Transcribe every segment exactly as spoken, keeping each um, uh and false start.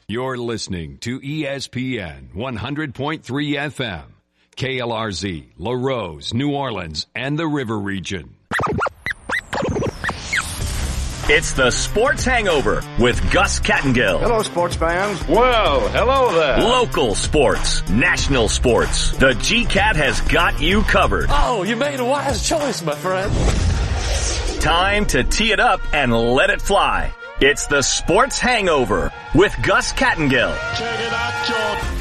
You're listening to E S P N one hundred point three F M, K L R Z, LaRose, New Orleans, and the River Region. It's the Sports Hangover with Gus Kattengill. Hello, sports fans. Well, hello there. Local sports, national sports. The G-Cat has got you covered. Oh, you made a wise choice, my friend. Time to tee it up and let it fly. It's the Sports Hangover with Gus Kattengill. Check it out, Jordan.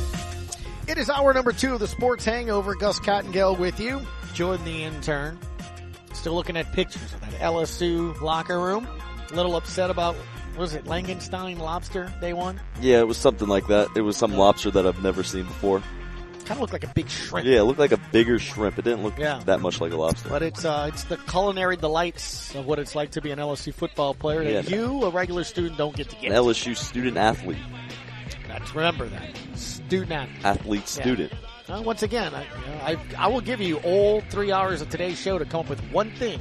It is hour number two of the Sports Hangover. Gus Kattengill with you. Jordan, the intern. Still looking at pictures of that L S U locker room. A little upset about, what was it, Langenstein lobster day one? Yeah, it was something like that. It was some lobster that I've never seen before. Kind of looked like a big shrimp. Yeah, it looked like a bigger shrimp. It didn't look yeah. that much like a lobster. But it's uh, it's the culinary delights of what it's like to be an L S U football player that yeah. you, a regular student, don't get to get. An L S U student athlete. That's, remember that. Student athlete. Athlete student. Yeah. Well, once again, I, you know, I I will give you all three hours of today's show to come up with one thing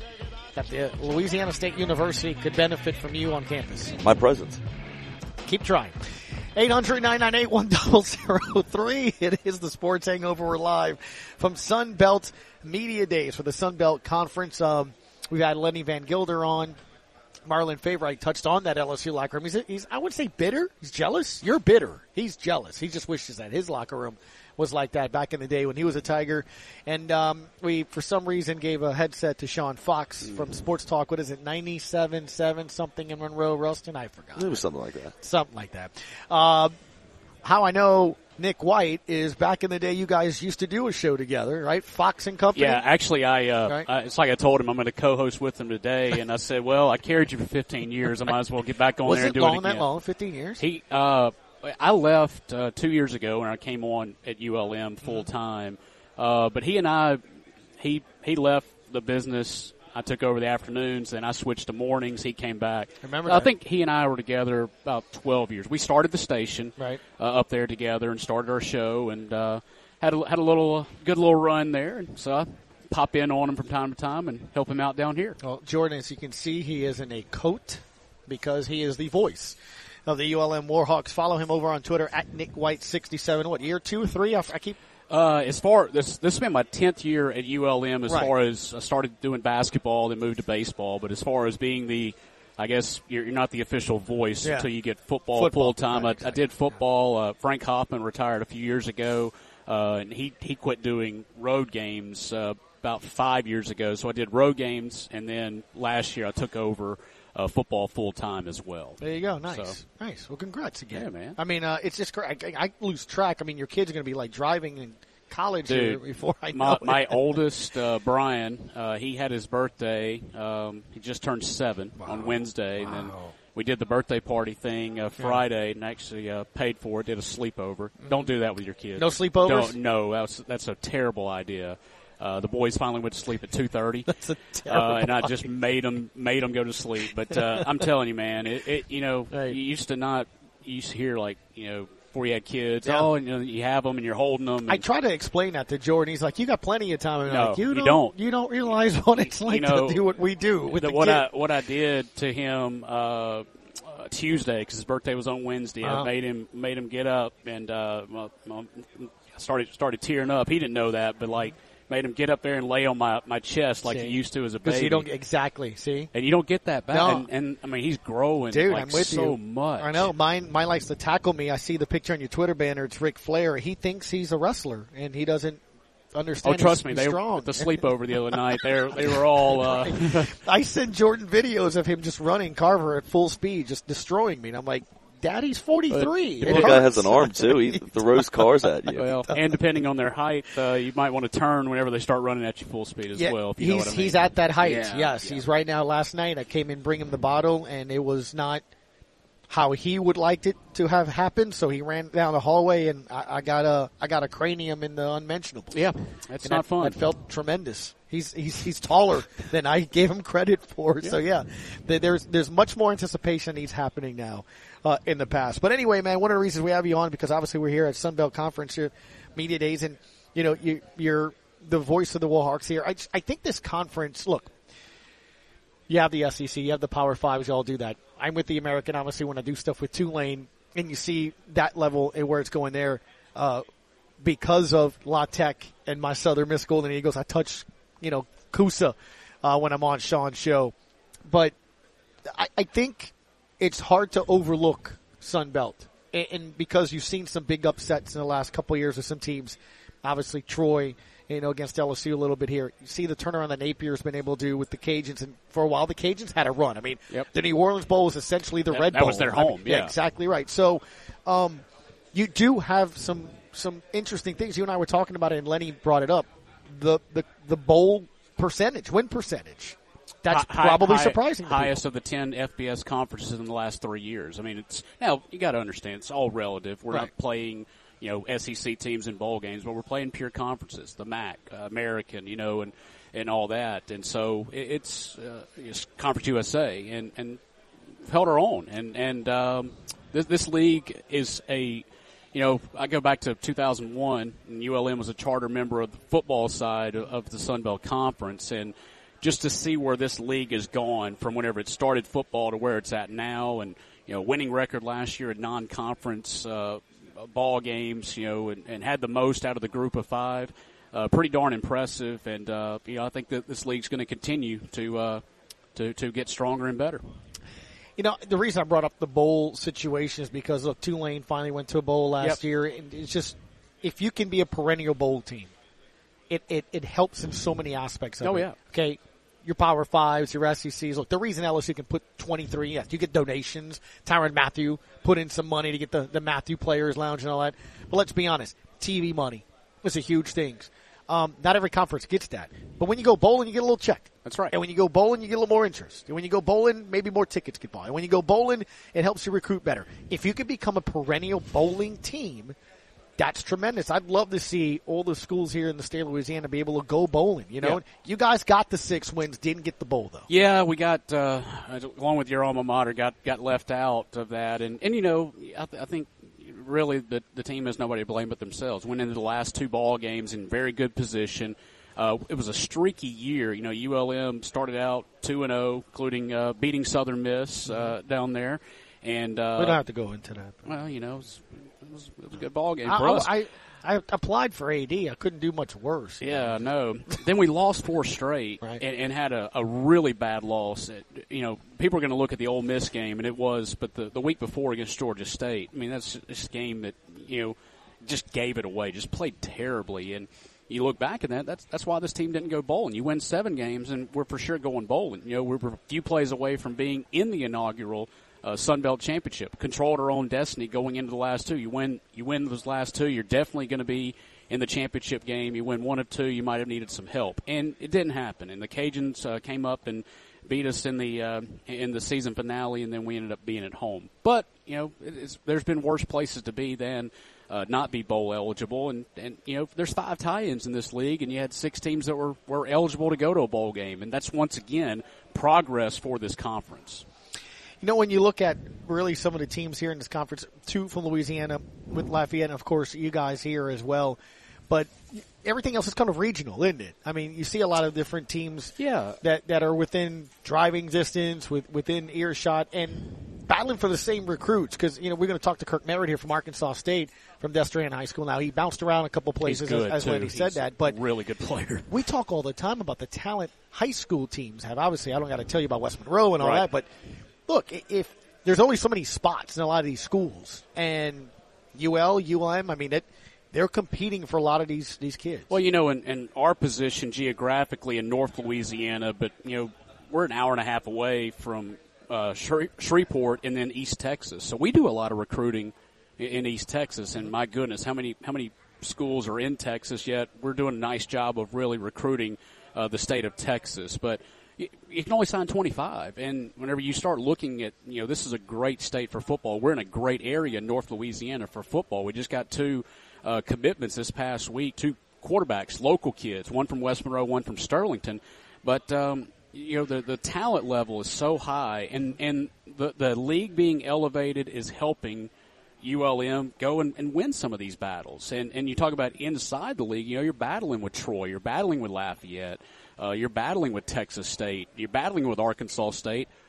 that the Louisiana State University could benefit from you on campus. My presence. Keep trying. eight hundred, nine nine eight, one zero zero three. It is the Sports Hangover. We're live from Sun Belt Media Days for the Sun Belt Conference. Um, we've had Lenny Van Gilder on. Marlon Favorite touched on that L S U locker room. He's, he's, I would say, bitter. He's jealous. You're bitter. He's jealous. He just wishes that his locker room was like that back in the day when he was a Tiger. And um, we, for some reason, gave a headset to Sean Fox from Sports Talk. What is it, ninety-seven point seven something in Monroe, Ruston? I forgot. It was something like that. Something like that. Uh, how I know Nick White is back in the day you guys used to do a show together, right? Fox and Company? Yeah, actually, I, uh, right. I it's like I told him I'm going to co-host with him today, and I said, well, I carried you for fifteen years. I might as well get back on was there it and do long, it again. that long, fifteen years? He, uh, I left uh, two years ago when I came on at U L M full time, uh, but he and I, he he left the business. I took over the afternoons, and I switched to mornings. He came back. Remember I that. think he and I were together about twelve years. We started the station right. uh, up there together and started our show, and uh, had a, had a little uh, good little run there. And so I pop in on him from time to time and help him out down here. Well, Jordan, as you can see, he is in a coat because he is the voice of the U L M Warhawks. Follow him over on Twitter at Nick White sixty-seven. What, year two or three? I, I keep. Uh, as far this this has been my tenth year at U L M. As right. far as I started doing basketball, then moved to baseball. But as far as being the, I guess you're, you're not the official voice yeah. until you get football, football. full time. Right, I, exactly. I did football. Uh, Frank Hoffman retired a few years ago, uh, and he he quit doing road games uh, about five years ago. So I did road games, and then last year I took over. Uh, football full time as well. There you go. Nice. So. Nice. Well, congrats again. Yeah, man. I mean, uh, it's just cra- I, I lose track. I mean, your kid's going to be like driving in college Dude, here before I know my, it. my oldest, uh, Brian, uh, he had his birthday. Um, he just turned seven wow. on Wednesday. Wow. And then we did the birthday party thing uh, Friday yeah. and actually uh, paid for it, did a sleepover. Mm-hmm. Don't do that with your kids. No sleepovers? Don't, no, that's, that's a terrible idea. Uh, the boys finally went to sleep at two thirty. That's a terrible uh, and I just idea. made them made them go to sleep. But uh, I'm telling you, man, it, it you know right. you used to not you used to hear like you know before you had kids. Yeah. Oh, and, you know, you have them and you're holding them. And, I try to explain that to Jordan. He's like, "You got plenty of time." And I'm No, like, you, you don't, don't. You don't realize what it's like you know, to do what we do with the, the what kid. I what I did to him uh, uh, Tuesday because his birthday was on Wednesday. Uh-huh. I made him made him get up and uh, my, my, started started tearing up. He didn't know that, but like. Made him get up there and lay on my, my chest like see, he used to as a baby. Because you don't exactly see, and you don't get that back. No. And, and I mean, he's growing, dude. like I'm with so you. much. I know. Mine, mine likes to tackle me. I see the picture on your Twitter banner. It's Ric Flair. He thinks he's a wrestler, and he doesn't understand. Oh, trust he's, me, he's they strong. were at the sleepover the other night. They were, they were all. Uh, I send Jordan videos of him just running Carver at full speed, just destroying me, and I'm like, Daddy's forty-three. The guy has an arm too. He throws cars at you. Well, and depending on their height, uh, you might want to turn whenever they start running at you full speed as yeah, well. If you he's know what I mean. he's at that height. Yeah, yes, yeah. he's right now. Last night I came in, bring him the bottle, and it was not how he would like it to have happened. So he ran down the hallway, and I, I got a I got a cranium in the unmentionable. Yeah, that's and not that, fun. That felt tremendous. He's he's he's taller than I gave him credit for. Yeah. So yeah, there's there's much more anticipation that's happening now uh, in the past. But anyway, man, one of the reasons we have you on because obviously we're here at Sun Belt Conference here, Media Days, and you know you you're the voice of the Warhawks here. I I think this conference. Look, you have the S E C, you have the Power Fives, you all do that. I'm with the American, obviously, when I do stuff with Tulane. and you see that level and where it's going there uh, because of La Tech and my Southern Miss Golden Eagles. I touch, you know, Coosa uh, when I'm on Sean's show. But I, I think it's hard to overlook Sun Belt. And, and because you've seen some big upsets in the last couple of years with some teams, obviously Troy, you know, against L S U a little bit here. You see the turnaround that Napier's been able to do with the Cajuns, and for a while the Cajuns had a run. I mean, yep. the New Orleans Bowl was essentially the that, Red that Bowl. That was their home, I mean, yeah. yeah. Exactly right. So um, you do have some some interesting things. You and I were talking about it, and Lenny brought it up. The the, the bowl percentage, win percentage. That's high, probably high, surprising. To highest people. of the ten F B S conferences in the last three years. I mean, it's now you got to understand it's all relative. We're right. not playing, you know, S E C teams in bowl games, but we're playing pure conferences, the M A C, uh, American, you know, and, and all that. And so it, it's, uh, it's Conference U S A, and and held our own. And and um, this, this league is a, you know, I go back to two thousand one, and U L M was a charter member of the football side of, of the Sun Belt Conference, and just to see where this league has gone from whenever it started football to where it's at now, and you know, winning record last year in non-conference uh, ball games, you know, and, and had the most out of the group of five. Uh, pretty darn impressive, and uh, you know, I think that this league's going to continue to uh, to to get stronger and better. You know, the reason I brought up the bowl situation is because look, Tulane finally went to a bowl last yep. year, and it's just if you can be a perennial bowl team, it it, it helps in so many aspects of oh, it. yeah. Okay. Your Power Fives, your S E Cs. Look, the reason L S U can put twenty-three, yes, you get donations. Tyrann Mathieu put in some money to get the, the Matthew Players Lounge and all that. But let's be honest, T V money was a huge thing. Um, not every conference gets that. But when you go bowling, you get a little check. That's right. And when you go bowling, you get a little more interest. And when you go bowling, maybe more tickets get bought. And when you go bowling, it helps you recruit better. If you can become a perennial bowling team, that's tremendous. I'd love to see all the schools here in the state of Louisiana be able to go bowling. You know, yeah. You guys got the six wins, didn't get the bowl though. Yeah, we got uh, along with your alma mater, got got left out of that, and and you know, I, th- I think really the the team has nobody to blame but themselves. Went into the last two ball games in very good position. Uh, it was a streaky year. You know, U L M started out two and zero, including uh, beating Southern Miss uh, down there, and uh, we don't have to go into that. Well, you know. It was, It was, it was a good ball game I, for us. I, I applied for A D. I couldn't do much worse. Yeah, no. Then we lost four straight right. and, and had a, a really bad loss. It, you know, people are going to look at the Ole Miss game, and it was, but the, the week before against Georgia State, I mean, that's this game that, you know, just gave it away, just played terribly. And you look back at that, that's that's why this team didn't go bowling. You win seven games, and we're for sure going bowling. You know, we're a few plays away from being in the inaugural Uh, Sun Belt Championship, controlled our own destiny going into the last two. You win, you win those last two, you're definitely going to be in the championship game. You win one of two, you might have needed some help, and it didn't happen. And the Cajuns uh, came up and beat us in the uh, in the season finale, and then we ended up being at home. But you know, it's, there's been worse places to be than uh, not be bowl eligible. And, and you know, there's five tie-ins in this league, and you had six teams that were were eligible to go to a bowl game, and that's once again progress for this conference. You know, when you look at really some of the teams here in this conference, two from Louisiana with Lafayette, and of course you guys here as well, but everything else is kind of regional, isn't it? I mean, you see a lot of different teams yeah. that, that are within driving distance, with, within earshot, and battling for the same recruits. Because, you know, we're going to talk to Kirk Merritt here from Arkansas State, from Destrehan High School. Now, he bounced around a couple places, He's good, as, as Lenny said He's that. But really good player. We talk all the time about the talent high school teams have. Obviously, I don't got to tell you about West Monroe and all right. that, but look, if there's only so many spots in a lot of these schools, and U L, U L M, I mean, it, they're competing for a lot of these these kids. Well, you know, in, in our position geographically in North Louisiana, but, you know, we're an hour and a half away from uh, Shreveport and then East Texas. So we do a lot of recruiting in, in East Texas, and my goodness, how many how many schools are in Texas yet? We're doing a nice job of really recruiting uh, the state of Texas. But you can only sign twenty-five, and whenever you start looking at, you know, this is a great state for football. We're in a great area in North Louisiana for football. We just got two uh, commitments this past week, two quarterbacks, local kids, one from West Monroe, one from Sterlington. But, um, you know, the, the talent level is so high, and, and the, the league being elevated is helping U L M go and, and win some of these battles. And, and you talk about inside the league, you know, you're battling with Troy, you're battling with Lafayette. Uh, you're battling with Texas State. You're battling with Arkansas State.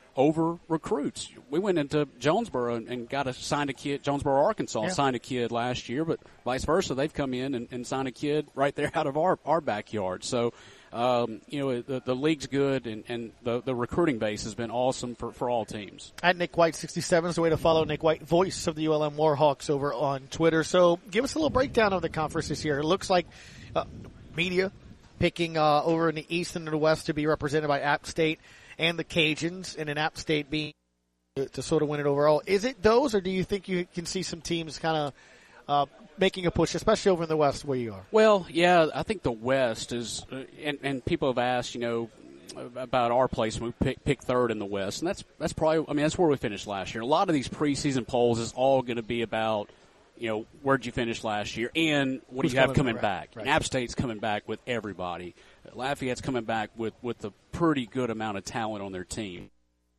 over recruits. We went into Jonesboro and, and got a signed a kid. Jonesboro, Arkansas, Yeah. signed a kid last year, but vice versa, they've come in and, and signed a kid right there out of our our backyard. So, um, you know, the, the league's good, and, and the the recruiting base has been awesome for, for all teams. At Nick White sixty-seven is the way to follow Nick White, voice of the U L M Warhawks, over on Twitter. So, give us a little breakdown of the conference this year. It looks like uh, media picking uh, over in the East and the West to be represented by App State and the Cajuns, and an App State being to, to sort of win it overall. Is it those, or do you think you can see some teams kind of uh, making a push, especially over in the West where you are? Well, yeah, I think the West is, uh, and, and people have asked, you know, about our place when we pick, pick third in the West, and that's that's probably, I mean, that's where we finished last year. A lot of these preseason polls is all going to be about, you know, where'd you finish last year, and what Who's do you have coming coming back? back? Right. And App State's coming back with everybody. Lafayette's coming back with, with a pretty good amount of talent on their team.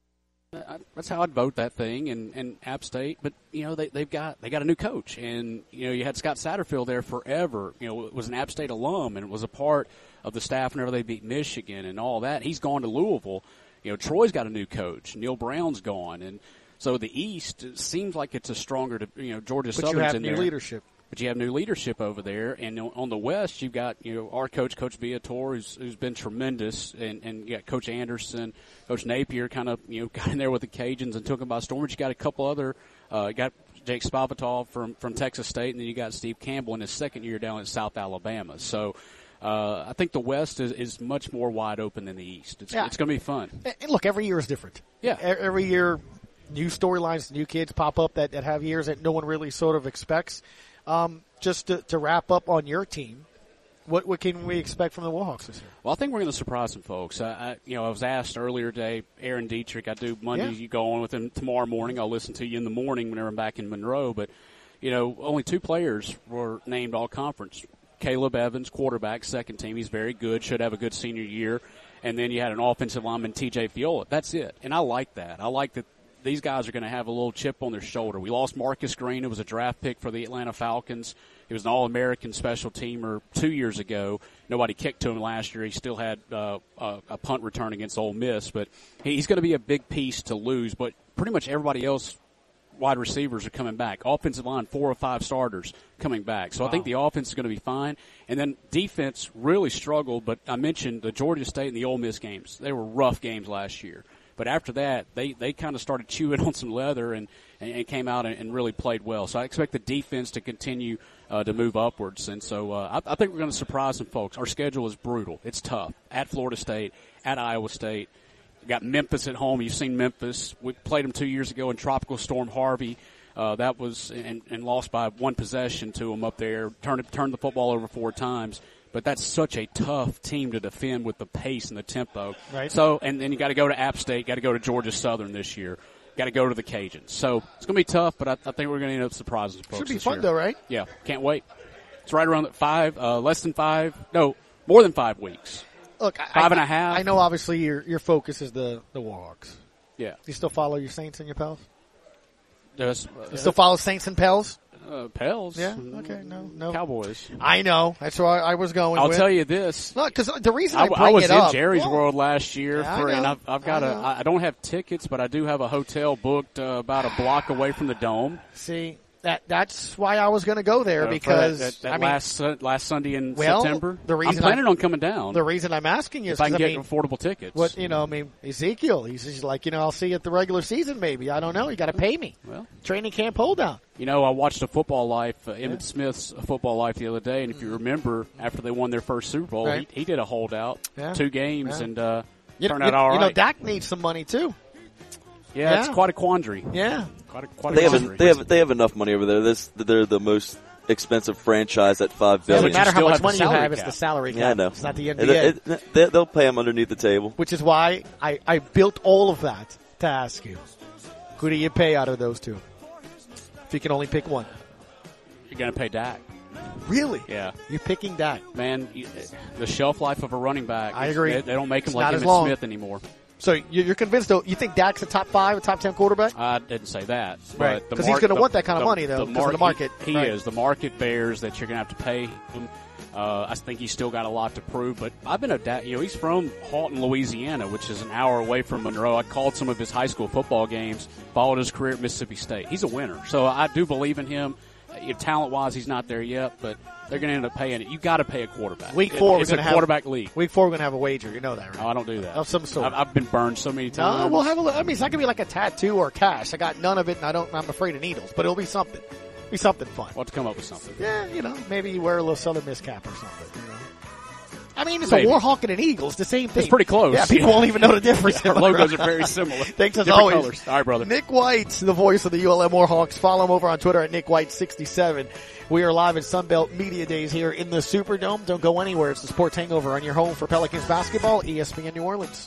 I, that's how I'd vote that thing, and, and App State. But you know, they they've got they got a new coach, and you know, you had Scott Satterfield there forever. You know, was an App State alum and was a part of the staff whenever they beat Michigan and all that. He's gone to Louisville. You know, Troy's got a new coach. Neil Brown's gone, and so the East, it seems like it's a stronger. You know, Georgia But Southern's you have in new there. leadership. But you have new leadership over there, and on the West, you've got you know our coach, Coach Viator, who's who's been tremendous, and and you got Coach Anderson, Coach Napier, kind of you know got in there with the Cajuns and took them by storm. But you got a couple other, uh, you got Jake Spavital from from Texas State, and then you got Steve Campbell in his second year down in South Alabama. So. Uh, I think the West is, is much more wide open than the East. It's, Yeah. it's going to be fun. And look, every year is different. Yeah. E- Every year, new storylines, new kids pop up that, that have years that no one really sort of expects. Um, just to, to wrap up on your team, what what can we expect from the Warhawks this year? Well, I think we're going to surprise some folks. I, I, you know, I was asked earlier today, Aaron Dietrich, I do Mondays, Yeah. you go on with him tomorrow morning. I'll listen to you in the morning whenever I'm back in Monroe. But, you know, only two players were named all-conference. Caleb Evans, quarterback, second team. He's very good, should have a good senior year. And then you had an offensive lineman, T J Fiola. That's it. And I like that. I like that these guys are going to have a little chip on their shoulder. We lost Marcus Green. It was a draft pick for the Atlanta Falcons. He was an All-American special teamer two years ago. Nobody kicked to him last year. He still had uh, a, a punt return against Ole Miss. But he's going to be a big piece to lose. But pretty much everybody else, wide receivers are coming back. Offensive line, four or five starters coming back. So wow. I think the offense is going to be fine. And then defense really struggled, but I mentioned the Georgia State and the Ole Miss games. They were rough games last year. But after that, they, they kind of started chewing on some leather and, and, and came out and, and really played well. So I expect the defense to continue uh, to move upwards. And so uh, I, I think we're going to surprise some folks. Our schedule is brutal. It's tough. At Florida State, at Iowa State. We got Memphis at home. You've seen Memphis. We played them two years ago in Tropical Storm Harvey. Uh, that was and, and lost by one possession to them up there. Turned turned the football over four times. But that's such a tough team to defend with the pace and the tempo. Right. So and then you got to go to App State. Got to go to Georgia Southern this year. Got to go to the Cajuns. So it's going to be tough. But I, I think we're going to end up surprising folks. Should be this fun year. though, right? Yeah. Can't wait. It's right around five. Uh, less than five. No, more than five weeks. Look, I, Five and I, a half. I know obviously your your focus is the, the Warhawks. Yeah. Do you still follow your Saints and your Pels? There's, You still follow Saints and Pels? Uh, Pels. Yeah. Okay. No. No. Cowboys. I know. That's where I, I was going. I'll with. tell you this. Look, because the reason I, I, bring I was it in up, Jerry's well, World last year, Yeah, I for, and know. I've, I've got I a. know. I don't have tickets, but I do have a hotel booked uh, about a block away from the Dome. See, that that's why I was going to go there Uh, for because that, that, that I mean, last Sun- last Sunday in Well, September. the reason I'm planning I- on coming down. the reason I'm asking you is if I can because I get mean, affordable tickets. what you know, I mean, Ezekiel, he's just like, you know, I'll see you at the regular season, maybe. I don't know. You got to pay me. Well, Training camp hold down. you know, I watched a Football Life, uh, Emmett Smith's Football Life the other day, and if you remember, after they won their first Super Bowl, Right. he, he did a holdout, Yeah. two games, Yeah. and uh, You, turned you, out all right. you know, Dak needs some money too. yeah, it's Yeah. quite a quandary. Yeah. Quite a, quite a They have, quandary. they have they have enough money over there. This they're the most expensive franchise at five Doesn't billion. you matter how still much have the money you salary have, it's cap. the salary cap. Yeah, I know. It's not the N It- B A. it- it- they- they'll pay them underneath the table. Which is why I, I built all of that to ask you. Who do you pay out of those two? If you can only pick one. You're going to pay Dak. Really? Yeah. You're picking Dak. Man, you, the shelf life of a running back. I is- agree. They, they don't make him It's like not as Emmitt long. Smith anymore. So you- you're convinced, though, you think Dak's a top five, a top ten quarterback? I didn't say that. Right. But the 'Cause he's mar- gonna the- want that kind of the- money, though, the 'cause of the market. He, he Right. is. The market bears that you're going to have to pay him. Uh, I think he's still got a lot to prove, but I've been a da- you know he's from Halton, Louisiana, which is an hour away from Monroe. I called some of his high school football games, followed his career at Mississippi State. He's a winner, so I do believe in him. You know, talent-wise, he's not there yet, but they're going to end up paying it. You got to pay a quarterback. Week four, it, it's we're a gonna quarterback have, league. Week four, we're going to have a wager. You know that, right? Oh, I don't do that. Of some sort. I've, I've been burned so many times. No, we'll have a. I mean, it's not going to be like a tattoo or cash. I got none of it, and I don't. I'm afraid of needles, but it'll be something. Be something fun. We'll have to come up with something. Yeah, you know, maybe you wear a little Southern Miss cap or something. You know? I mean, it's Maybe. a Warhawk and an Eagle. It's the same thing. It's pretty close. Yeah, people Yeah. won't even know the difference. Yeah, our logos are very similar. Thanks as Different always. colors. All right, brother. Nick White, the voice of the U L M Warhawks. Follow him over on Twitter at Nick White sixty-seven. We are live at Sunbelt Media Days here in the Superdome. Don't go anywhere. It's the Sports Hangover on your home for Pelicans basketball, E S P N New Orleans.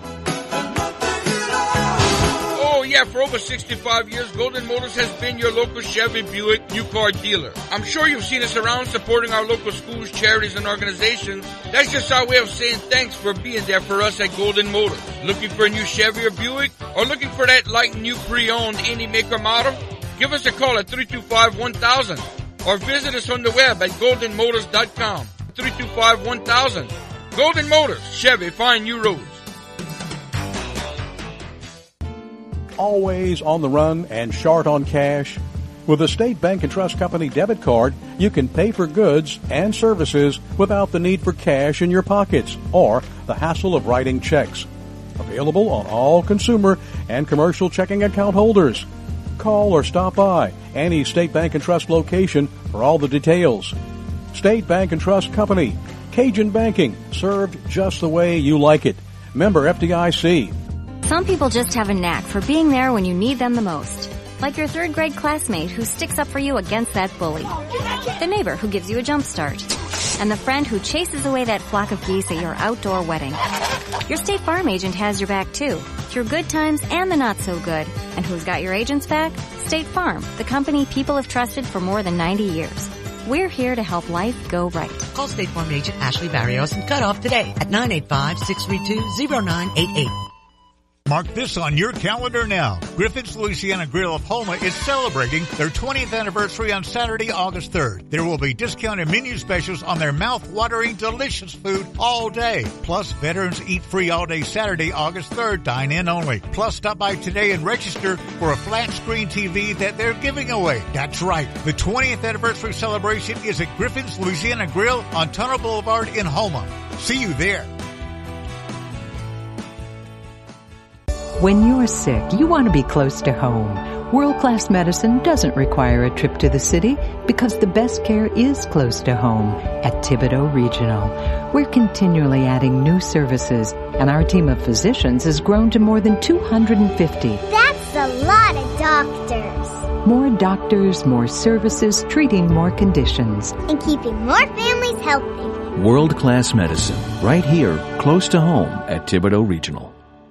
Oh yeah, for over sixty-five years, Golden Motors has been your local Chevy Buick new car dealer. I'm sure you've seen us around supporting our local schools, charities, and organizations. That's just our way of saying thanks for being there for us at Golden Motors. Looking for a new Chevy or Buick? Or looking for that like new pre-owned any make or model? Give us a call at three two five, one thousand or visit us on the web at golden motors dot com. three two five, one thousand. Golden Motors, Chevy, find new roads. Always on the run and short on cash? With a State Bank and Trust Company debit card, you can pay for goods and services without the need for cash in your pockets or the hassle of writing checks. Available on all consumer and commercial checking account holders. Call or stop by any State Bank and Trust location for all the details. State Bank and Trust Company. Cajun banking, served just the way you like it. Member F D I C. Some people just have a knack for being there when you need them the most. Like your third grade classmate who sticks up for you against that bully. The neighbor who gives you a jump start. And the friend who chases away that flock of geese at your outdoor wedding. Your State Farm agent has your back too, through good times and the not so good. And who's got your agent's back? State Farm, the company people have trusted for more than ninety years. We're here to help life go right. Call State Farm agent Ashley Barrios and cut off today at nine eight five, six three two, zero nine eight eight. Mark this on your calendar now. Griffin's Louisiana Grill of Houma is celebrating their twentieth anniversary on Saturday, August third. There will be discounted menu specials on their mouth-watering, delicious food all day. Plus, veterans eat free all day Saturday, August third, dine-in only. Plus, stop by today and register for a flat-screen T V that they're giving away. That's right. The twentieth anniversary celebration is at Griffin's Louisiana Grill on Tunnel Boulevard in Houma. See you there. When you're sick, you want to be close to home. World-class medicine doesn't require a trip to the city because the best care is close to home at Thibodaux Regional. We're continually adding new services, and our team of physicians has grown to more than two hundred fifty. That's a lot of doctors. More doctors, more services, treating more conditions. And keeping more families healthy. World-class medicine, right here, close to home at Thibodaux Regional.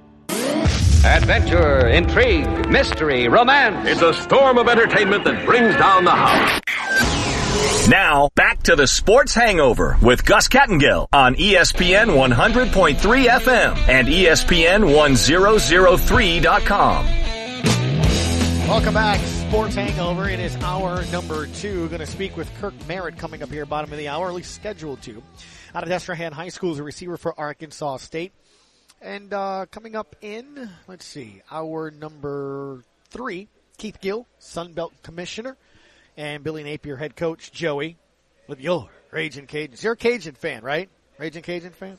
Adventure, intrigue, mystery, romance. It's a storm of entertainment that brings down the house. Now, back to the Sports Hangover with Gus Kattengill on E S P N one hundred point three F M and E S P N one thousand three dot com. Welcome back, Sports Hangover. It is hour number two. Going to speak with Kirk Merritt coming up here, bottom of the hour, at least scheduled to. Out of Destrehan High School is a receiver for Arkansas State. And uh, coming up in, let's see, hour number three, Keith Gill, Sunbelt Commissioner, and Billy Napier, head coach, Joey, with your Raging Cajuns. You're a Cajun fan, right? Raging Cajun fan?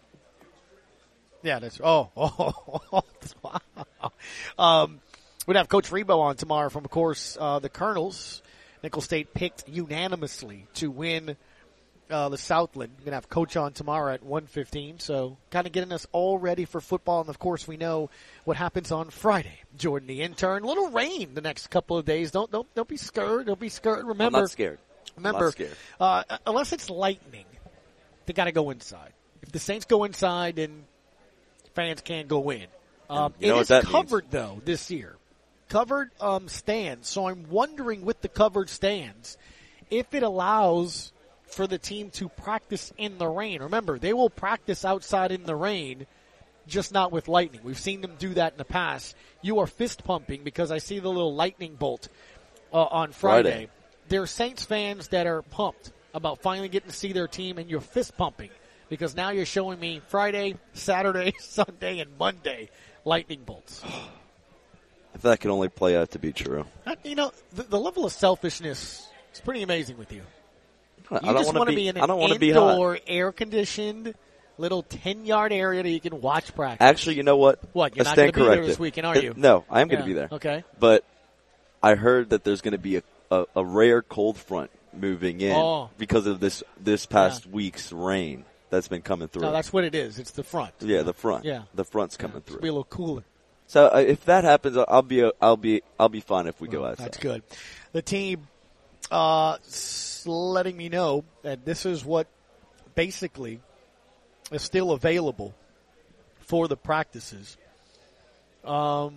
Yeah, that's, oh, oh, oh, wow. Um, we'd have Coach Rebo on tomorrow from, of course, uh, the Colonels. Nicholls State picked unanimously to win Uh, the Southland. We're going to have Coach on tomorrow at one fifteen, so kind of getting us all ready for football. And, of course, we know what happens on Friday. Jordan, the intern. A little rain the next couple of days. Don't don't don't be scared. Don't be scared. Remember, I'm not scared. Remember, I'm not scared. Uh, unless it's lightning, they got to go inside. If the Saints go inside, then fans can't go in. Um, you know it what is that covered, means. though, this year. Covered um, stands. So I'm wondering with the covered stands if it allows for the team to practice in the rain. Remember, they will practice outside in the rain, just not with lightning. We've seen them do that in the past. You are fist pumping because I see the little lightning bolt uh, on Friday. Friday. There are Saints fans that are pumped. about finally getting to see their team and you're fist pumping because now you're showing me Friday, Saturday, Sunday, and Monday lightning bolts. If that can only play out to be true. You know, the, the level of selfishness is pretty amazing with you. You I don't just want to be, be in I don't an be hot. indoor, air-conditioned, little ten-yard area that you can watch practice. Actually, you know what? What, you're I not going stand to be there corrected. this weekend, are you? It- no, I am going Yeah, to be there. okay. But I heard that there's going to be a, a, a rare cold front moving in Oh. because of this this past week's rain that's been coming through. No, that's what it is. It's the front. yeah, the front. Yeah. The front's coming It'll through. be a little cooler. So uh, if that happens, I'll be I'll be I'll be fine if we go outside. That's good. The team uh, s- letting me know that this is what basically is still available for the practices. Um,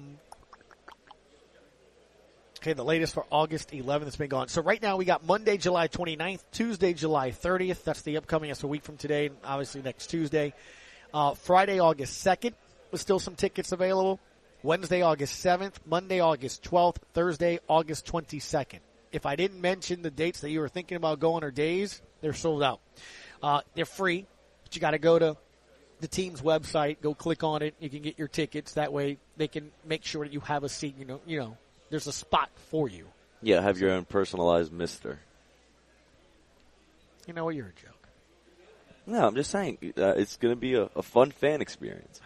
okay, the latest for August eleventh has been gone. So right now we got Monday, July twenty-ninth, Tuesday, July thirtieth. That's the upcoming. That's a week from today, and obviously next Tuesday. Uh, Friday, August second, there's still some tickets available. Wednesday, August seventh, Monday, August twelfth, Thursday, August twenty-second. If I didn't mention the dates that you were thinking about going or days, they're sold out. Uh, they're free, but you got to go to the team's website, go click on it. You can get your tickets. That way they can make sure that you have a seat. You know, you know, there's a spot for you. Yeah, have your own personalized mister. You know what? You're a joke. No, I'm just saying uh, it's going to be a, a fun fan experience.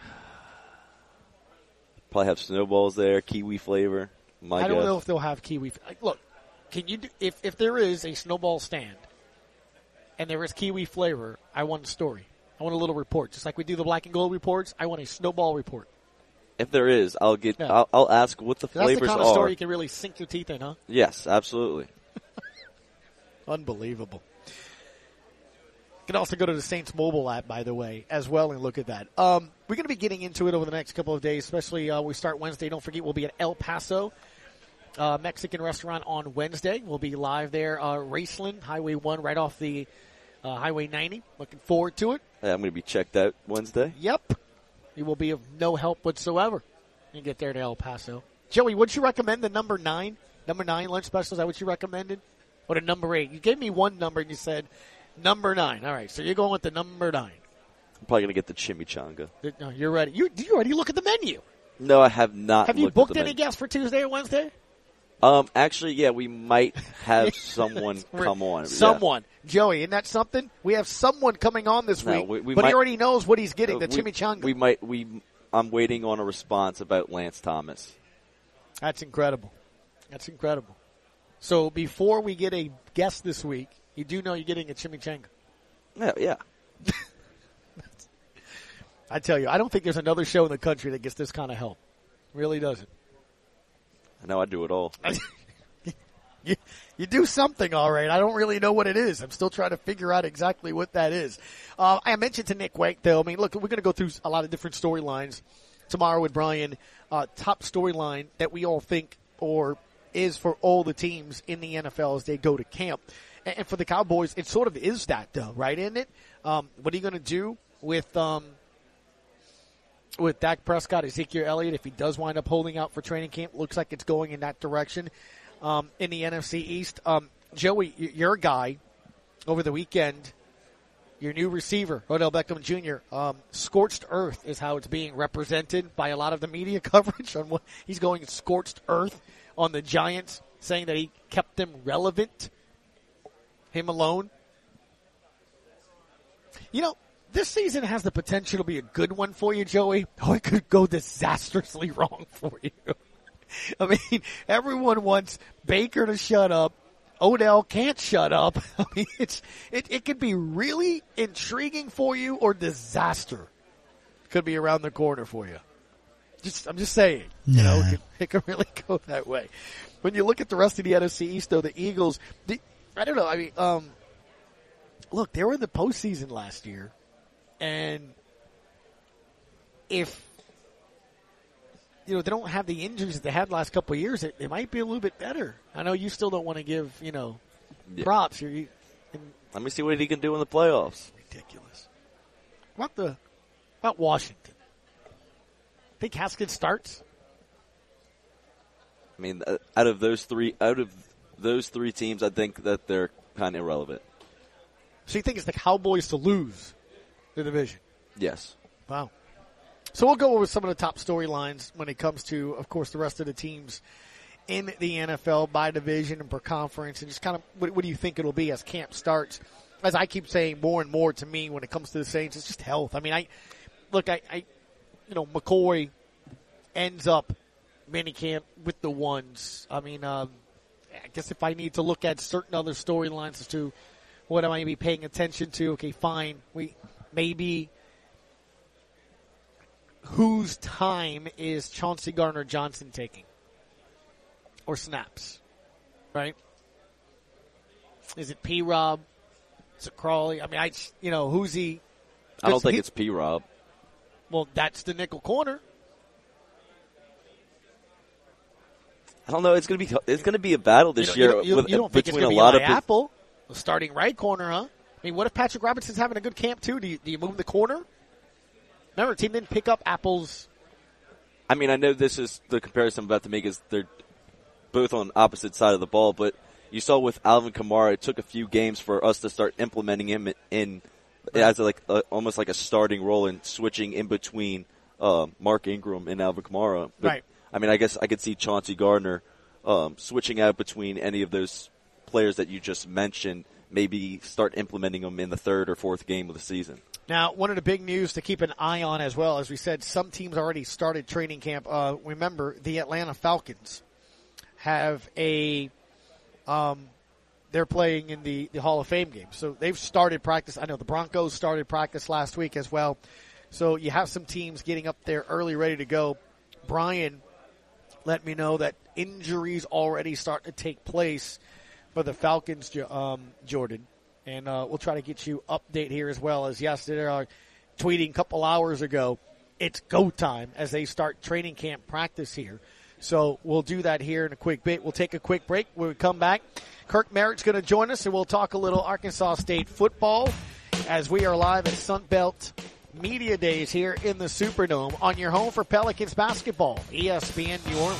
Probably have snowballs there, kiwi flavor. My I don't guess. know if they'll have kiwi. Look, can you do, if if there is a snowball stand and there is kiwi flavor, I want a story. I want a little report, just like we do the black and gold reports. I want a snowball report. If there is, I'll get. Yeah. I'll, I'll ask what the That's flavors the kind are. of story you can really sink your teeth in, huh? Yes, absolutely. Unbelievable. You can also go to the Saints mobile app, by the way, as well, and look at that. Um, we're going to be getting into it over the next couple of days, especially uh, we start Wednesday. Don't forget, we'll be at El Paso uh, Mexican restaurant on Wednesday. We'll be live there, uh, Raceland, Highway one, right off the uh, Highway ninety. Looking forward to it. Yeah, I'm going to be checked out Wednesday. Yep. You will be of no help whatsoever. You get there to El Paso. Joey, would you recommend the number nine? Number nine lunch special, is that what you recommended? Or the number eight? You gave me one number and you said number nine. All right, so you're going with the number nine. I'm probably going to get the chimichanga. No, you're ready. You, do you already look at the menu? No, I have not. Have you looked booked at the any menu. guests for Tuesday or Wednesday? Um, actually, yeah, we might have someone come on. Someone. Joey, isn't that something? We have someone coming on this No, week, we- we but he might- already knows what he's getting, Yeah. the we, chimichanga. We might. We. I'm waiting on a response about Lance Thomas. That's incredible. That's incredible. So before we get a guest this week, you do know you're getting a chimichanga. Yeah, yeah. I tell you, I don't think there's another show in the country that gets this kind of help. Really doesn't. I know I do it all. You, you do something all right. I don't really know what it is. I'm still trying to figure out exactly what that is. Uh, I mentioned to Nick Wake, though, I mean, look, we're going to go through a lot of different storylines tomorrow with Brian. Uh, top storyline that we all think or is for all the teams in the N F L as they go to camp. And, and for the Cowboys, it sort of is that, though, right, isn't it? Um, what are you going to do with um, with Dak Prescott, Ezekiel Elliott, if he does wind up holding out for training camp? Looks like it's going in that direction. Um, in the N F C East. Um, Joey, your guy over the weekend, your new receiver, Odell Beckham Junior, um, scorched earth is how it's being represented by a lot of the media coverage. On what he's going scorched earth on the Giants, saying that he kept them relevant, him alone. You know, this season has the potential to be a good one for you, Joey, or it could go disastrously wrong for you. I mean, everyone wants Baker to shut up. Odell can't shut up. I mean, it's it, it could be really intriguing for you or disaster could be around the corner for you. Just I'm just saying, you Nah. know, it could, it could really go that way. When you look at the rest of the N F C East, though, the Eagles, the, I don't know. I mean, um, look, they were in the postseason last year, and if you know, they don't have the injuries that they had the last couple of years, it, it might be a little bit better. I know you still don't want to give, you know, Yeah. props. You're, you, and Let me see what he can do in the playoffs. ridiculous. What the, about Washington? Think Haskins starts? I mean, uh, out of those three, out of those three teams, I think that they're kind of irrelevant. So you think it's the Cowboys to lose the division? Yes. Wow. So we'll go over some of the top storylines when it comes to, of course, the rest of the teams in the N F L by division and per conference, and just kind of what, what do you think it'll be as camp starts? As I keep saying more and more to me when it comes to the Saints, it's just health. I mean, I look, I, I you know, McCoy ends up minicamp with the ones. I mean, um, I guess if I need to look at certain other storylines as to what am I be paying attention to, okay, fine. We maybe whose time is Chauncey Gardner-Johnson taking? Or snaps, right? Is it P-Rob? Is it Crawley? I mean, I, you know, who's he? I don't think he, it's P-Rob. Well, that's the nickel corner. I don't know. It's gonna be it's gonna be a battle this you year. You, you, with, you don't think it's between gonna a be lot Eli of Apple, the starting right corner, huh? I mean, what if Patrick Robinson's having a good camp too? Do you, do you move the corner? Remember, the team didn't pick up Apple's. I mean, I know this is the comparison I'm about to make is they're both on opposite side of the ball, but you saw with Alvin Kamara, it took a few games for us to start implementing him in right. as a, like a, almost like a starting role and switching in between uh, Mark Ingram and Alvin Kamara. But, right. I mean, I guess I could see Chauncey Gardner um, switching out between any of those players that you just mentioned, maybe start implementing them in the third or fourth game of the season. Now, one of the big news to keep an eye on as well, as we said, some teams already started training camp. Uh, remember, the Atlanta Falcons have a um, – they're playing in the, the Hall of Fame game. So they've started practice. I know the Broncos started practice last week as well. So you have some teams getting up there early, ready to go. Brian let me know that injuries already start to take place for the Falcons, um, Jordan. And uh, we'll try to get you update here as well as, yes, they are tweeting a couple hours ago. It's go time as they start training camp practice here. So we'll do that here in a quick bit. We'll take a quick break. When we come back, Kirk Merritt's going to join us, and we'll talk a little Arkansas State football as we are live at Sunbelt Media Days here in the Superdome on your home for Pelicans basketball, E S P N New Orleans.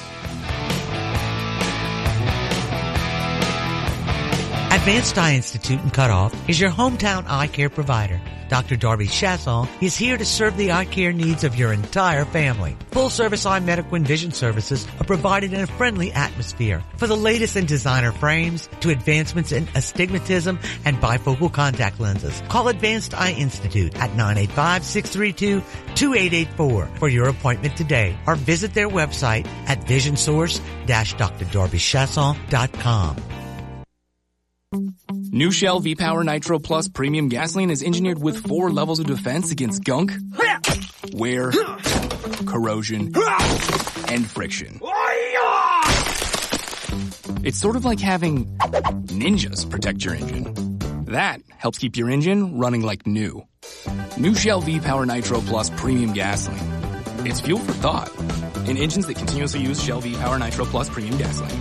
Advanced Eye Institute in Cutoff is your hometown eye care provider. Doctor Darby Chasson is here to serve the eye care needs of your entire family. Full-service eye medical and vision services are provided in a friendly atmosphere. For the latest in designer frames to advancements in astigmatism and bifocal contact lenses, call Advanced Eye Institute at nine eight five, six three two, two eight eight four for your appointment today, or visit their website at vision source dash d r darby chasson dot com. New Shell V-Power Nitro Plus Premium Gasoline is engineered with four levels of defense against gunk, wear, corrosion, and friction. It's sort of like having ninjas protect your engine. That helps keep your engine running like new. New Shell V-Power Nitro Plus Premium Gasoline. It's fuel for thought in engines that continuously use Shell V-Power Nitro Plus Premium Gasoline.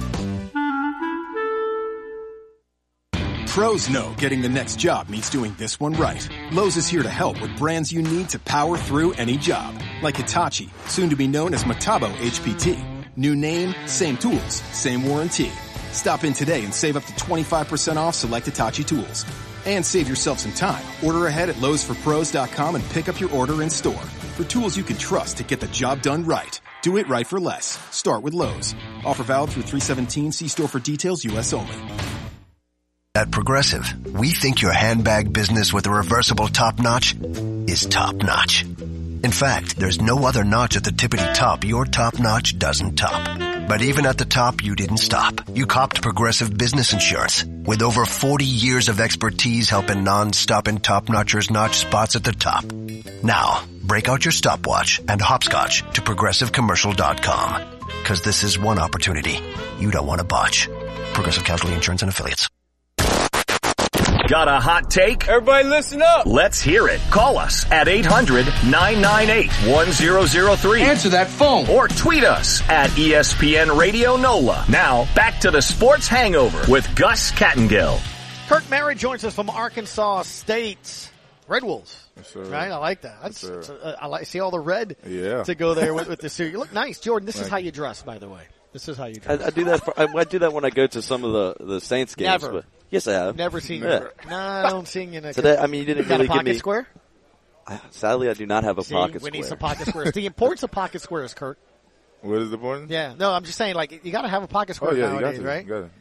Pros know getting the next job means doing this one right. Lowe's is here to help with brands you need to power through any job. Like Hitachi, soon to be known as Metabo H P T. New name, same tools, same warranty. Stop in today and save up to twenty-five percent off select Hitachi tools. And save yourself some time. Order ahead at Lowe's For Pros dot com and pick up your order in store. For tools you can trust to get the job done right. Do it right for less. Start with Lowe's. Offer valid through three seventeen. See store for details. U S only. At Progressive, we think your handbag business with a reversible top notch is top notch. In fact, there's no other notch at the tippity top your top notch doesn't top. But even at the top, you didn't stop. You copped Progressive Business Insurance. With over forty years of expertise helping non-stop and top-notchers notch spots at the top. Now, break out your stopwatch and hopscotch to progressive commercial dot com. Because this is one opportunity you don't want to botch. Progressive Casualty Insurance and Affiliates. Got a hot take? Everybody listen up. Let's hear it. Call us at eight hundred, nine nine eight, one zero zero three. Answer that phone. Or tweet us at E S P N Radio NOLA. Now, back to the Sports Hangover with Gus Kattengill. Kirk Merritt joins us from Arkansas State. Red Wolves. Yes, sir. Right? I like that. That's, yes, that's a, I like, see all the red yeah. to go there with, with the suit. You look nice. Jordan, this Thank is how you dress, by the way. This is how you dress. I, I do that. For, I, I do that when I go to some of the, the Saints games. Never. But Yes, I have. Never seen yeah. you. No, I don't see you in a Today, I mean, you didn't you got really a pocket give me. square? I, sadly, I do not have a See, pocket we square. need some pocket squares. The importance of pocket squares, Kurt. What is the point? Yeah, no, I'm just saying, like, you got to have a pocket square oh, yeah, nowadays, you got to, right? You got to.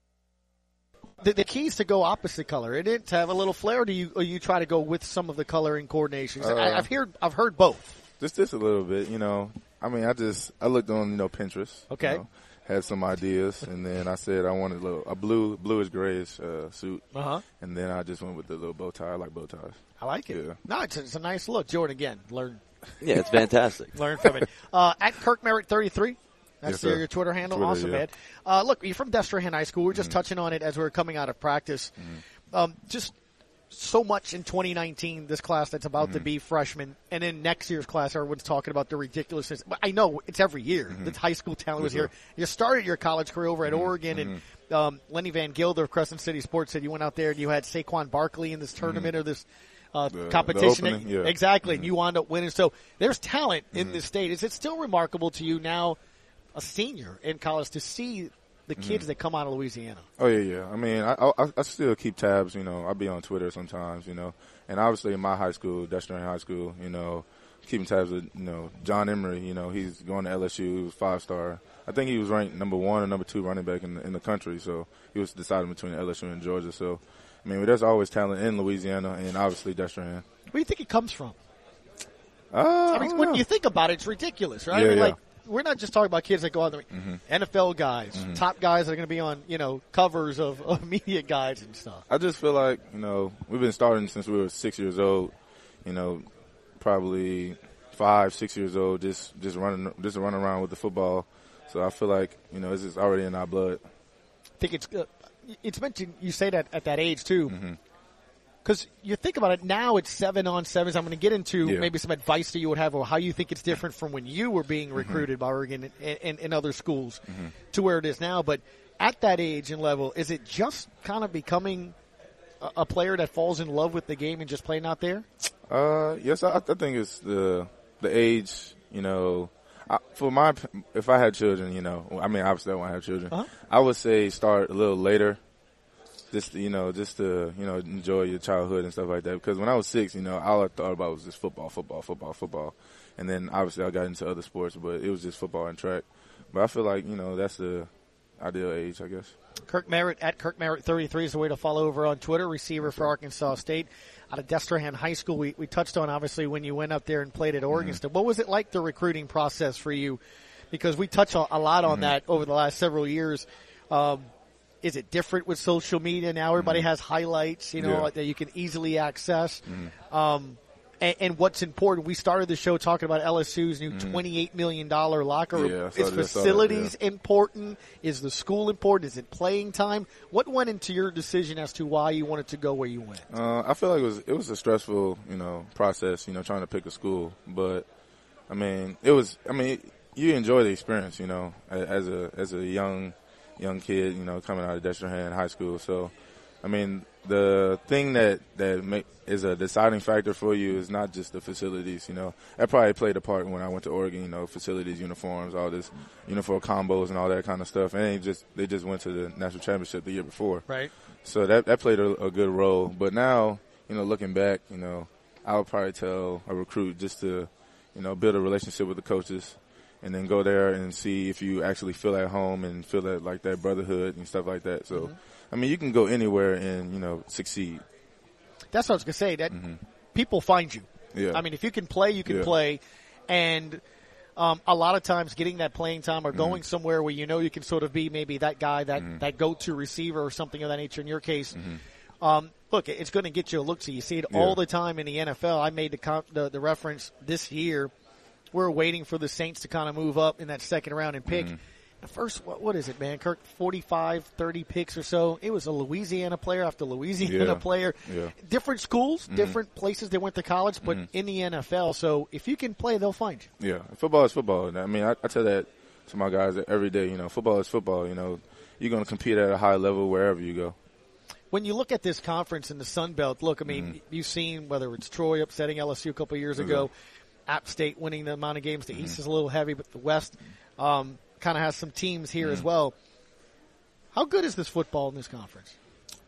The, the key is to go opposite color. It is to have a little flair. Or do you or you try to go with some of the coloring coordinations? Uh, I, I've heard I've heard both. Just just a little bit, you know. I mean, I just I looked on you know Pinterest. Okay. You know, had some ideas, and then I said I wanted a little a blue bluish grayish uh, suit. Uh huh. And then I just went with the little bow tie. I like bow ties. I like it. Yeah. No, it's, it's a nice look. Jordan, again, learn. Yeah, it's fantastic. Learn from it. Uh, at Kirk Merritt thirty-three. That's Yes, your, sir. your Twitter handle. Twitter, Awesome, yeah. man. Uh, look, you're from Destrehan High School. We were just Mm-hmm. touching on it as we were coming out of practice. Mm-hmm. Um, just so much in twenty nineteen, this class that's about Mm-hmm. to be freshmen. And in next year's class, everyone's talking about the ridiculousness. But I know it's every year. Mm-hmm. The high school talent was Yes, here. sir. You started your college career over at Mm-hmm. Oregon, and um, Lenny Van Gilder of Crescent City Sports said you went out there and you had Saquon Barkley in this tournament or this uh, The- the competition. opening, yeah. Exactly. Mm-hmm. And you wound up winning. So there's talent in Mhm. this state. Is it still remarkable to you now, a senior in college, to see the kids Mhm. that come out of Louisiana? Oh yeah, yeah. I mean, I, I I still keep tabs. You know, I'll be on Twitter sometimes. You know, and obviously in my high school, Destrehan High School, you know, keeping tabs with you know John Emery. You know, he's going to L S U. He was five star. I think he was ranked number one or number two running back in the, in the country. So he was deciding between L S U and Georgia. So I mean, there's always talent in Louisiana, and obviously Destrehan. Where do you think it comes from? Uh, I mean, when you think about it, it's ridiculous, right? Yeah, I mean, yeah. like, we're not just talking about kids that go out there. Mhm. N F L guys, Mhm. top guys that are going to be on, you know, covers of, of media guides and stuff. I just feel like, you know, we've been starting since we were six years old, you know, probably five, six years old, just, just running, just running around with the football. So I feel like, you know, it's just already in our blood. I think it's uh, it's meant to, you say that at that age too. Mhm. Because you think about it, now it's seven on sevens. I'm going to get into Yeah. maybe some advice that you would have or how you think it's different from when you were being Mm-hmm. recruited by Oregon and, and, and other schools Mhm. to where it is now. But at that age and level, is it just kind of becoming a, a player that falls in love with the game and just playing out there? Uh, yes, I, I think it's the, the age, you know, I, for my, if I had children, you know, I mean, obviously I won't have children. Uh-huh. I would say start a little later. Just to, you know, just to you know enjoy your childhood and stuff like that. Because when I was six, you know, all I thought about was just football, football, football, football. And then obviously I got into other sports, but it was just football and track. But I feel like you know that's the ideal age, I guess. Kirk Merritt at Kirk Merritt thirty-three is the way to follow over on Twitter. Receiver for Arkansas State out of Destrehan High School. We we touched on obviously when you went up there and played at Oregon Mm-hmm. State. What was it like the recruiting process for you? Because we touch a, a lot on Mhm. that over the last several years. Um, Is it different with social media now? Everybody has highlights, you know, Yeah. that you can easily access. Mhm. Um, and, and what's important, we started the show talking about L S U's new Mhm. twenty-eight million dollars locker room. Yeah, I saw- Is I saw that, facilities yeah. important? Is the school important? Is it playing time? What went into your decision as to why you wanted to go where you went? Uh, I feel like it was it was a stressful you know process, you know, trying to pick a school. But I mean, it was. I mean, you enjoy the experience, you know, a- as a as a young. young kid, you know, coming out of Destrehan High School. So, I mean, the thing that that make, is a deciding factor for you is not just the facilities. You know, that probably played a part when I went to Oregon. You know, facilities, uniforms, all this uniform combos, and all that kind of stuff. And they just they just went to the national championship the year before, Right. So that that played a, a good role. But now, you know, looking back, you know, I would probably tell a recruit just to, you know, build a relationship with the coaches. And then go there and see if you actually feel at home and feel that like that brotherhood and stuff like that. So, Mhm. I mean, you can go anywhere and you know succeed. That's what I was going to say. That Mhm. people find you. Yeah. I mean, if you can play, you can Yeah. play. And um, a lot of times getting that playing time or Mhm. going somewhere where you know you can sort of be maybe that guy, that, Mhm. that go-to receiver or something of that nature in your case. Mhm. Um, look, it's going to get you a look. So you see it Yeah. all the time in the N F L. I made the, com- the, the reference this year. We're waiting for the Saints to kind of move up in that second round and pick. Mhm. The first, what, what is it, man? Kirk, forty-five, thirty picks or so. It was a Louisiana player after Louisiana Yeah. player. Yeah. Different schools, Mhm. different places they went to college, but Mhm. in the N F L. So if you can play, they'll find you. Yeah, football is football. And I mean, I, I tell that to my guys every day. You know, football is football. You know, you're going to compete at a high level wherever you go. When you look at this conference in the Sun Belt, look, I mean, Mhm. you've seen whether it's Troy upsetting L S U a couple of years ago, App State winning the amount of games. The Mhm. East is a little heavy, but the West um, kind of has some teams here as Mhm. well. How good is this football in this conference?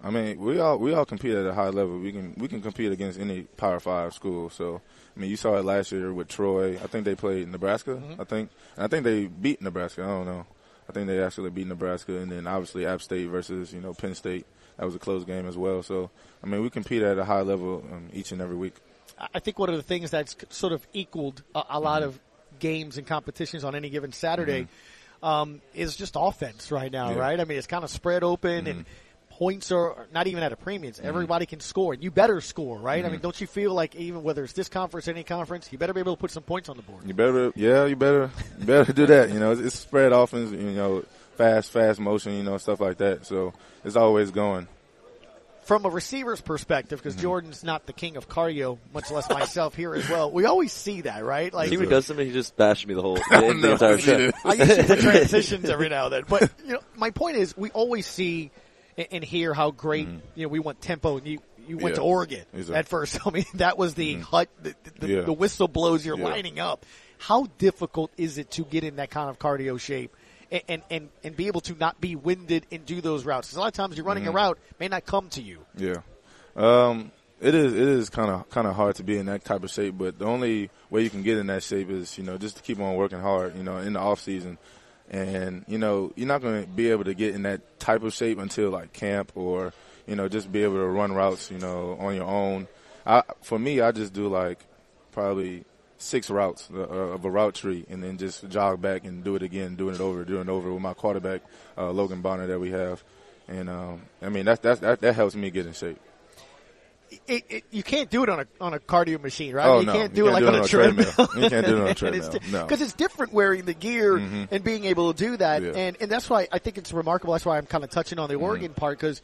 I mean, we all we all compete at a high level. We can we can compete against any Power Five school. So, I mean, you saw it last year with Troy. I think they played Nebraska. Mm-hmm. I think and I think they beat Nebraska. I don't know. I think they actually beat Nebraska, and then obviously App State versus you know Penn State. That was a close game as well. So, I mean, we compete at a high level um, each and every week. I think one of the things that's sort of equaled a, a lot mm-hmm. of games and competitions on any given Saturday. Mm-hmm. Um, is just offense right now, yeah. right? I mean, it's kind of spread open, mm-hmm. and points are not even at a premium. Mm-hmm. Everybody can score, and you better score, right? Mm-hmm. I mean, don't you feel like even whether it's this conference, any conference, you better be able to put some points on the board? You better, yeah, you better, you better do that. You know, it's, it's spread offense, you know, fast, fast motion, you know, stuff like that. So it's always going. From a receiver's perspective, because mm-hmm. Jordan's not the king of cardio, much less myself here as well, we always see that, right? Like, he does something, he just bashed me the whole the, the entire show. I use it for transitions every now and then. But, you know, my point is we always see and hear how great, mm-hmm. you know, we want tempo. And you, you went yeah, to Oregon exactly. at first. I mean, that was the mm-hmm. hut, the, the, yeah. the whistle blows, you're yeah. lining up. How difficult is it to get in that kind of cardio shape? And, and, and be able to not be winded and do those routes? Because a lot of times you're running mm-hmm. a route, may not come to you. Yeah. Um, it is it is kind of kind of hard to be in that type of shape, but the only way you can get in that shape is you know just to keep on working hard, you know, in the off season, and you know you're not going to be able to get in that type of shape until like camp or you know just be able to run routes, you know, on your own. I for me, I just do like probably six routes uh, of a route tree, and then just jog back and do it again, doing it over, doing it over with my quarterback uh, Logan Bonner that we have, and um, I mean that's that's that, that helps me get in shape. It, it, you can't do it on a on a cardio machine, right? Oh, you no. can't do you it can't like do on it a treadmill. treadmill. You can't do it on a treadmill. Because no. it's different wearing the gear mm-hmm. and being able to do that. Yeah. And, and that's why I think it's remarkable. That's why I'm kind of touching on the mm-hmm. Oregon part, because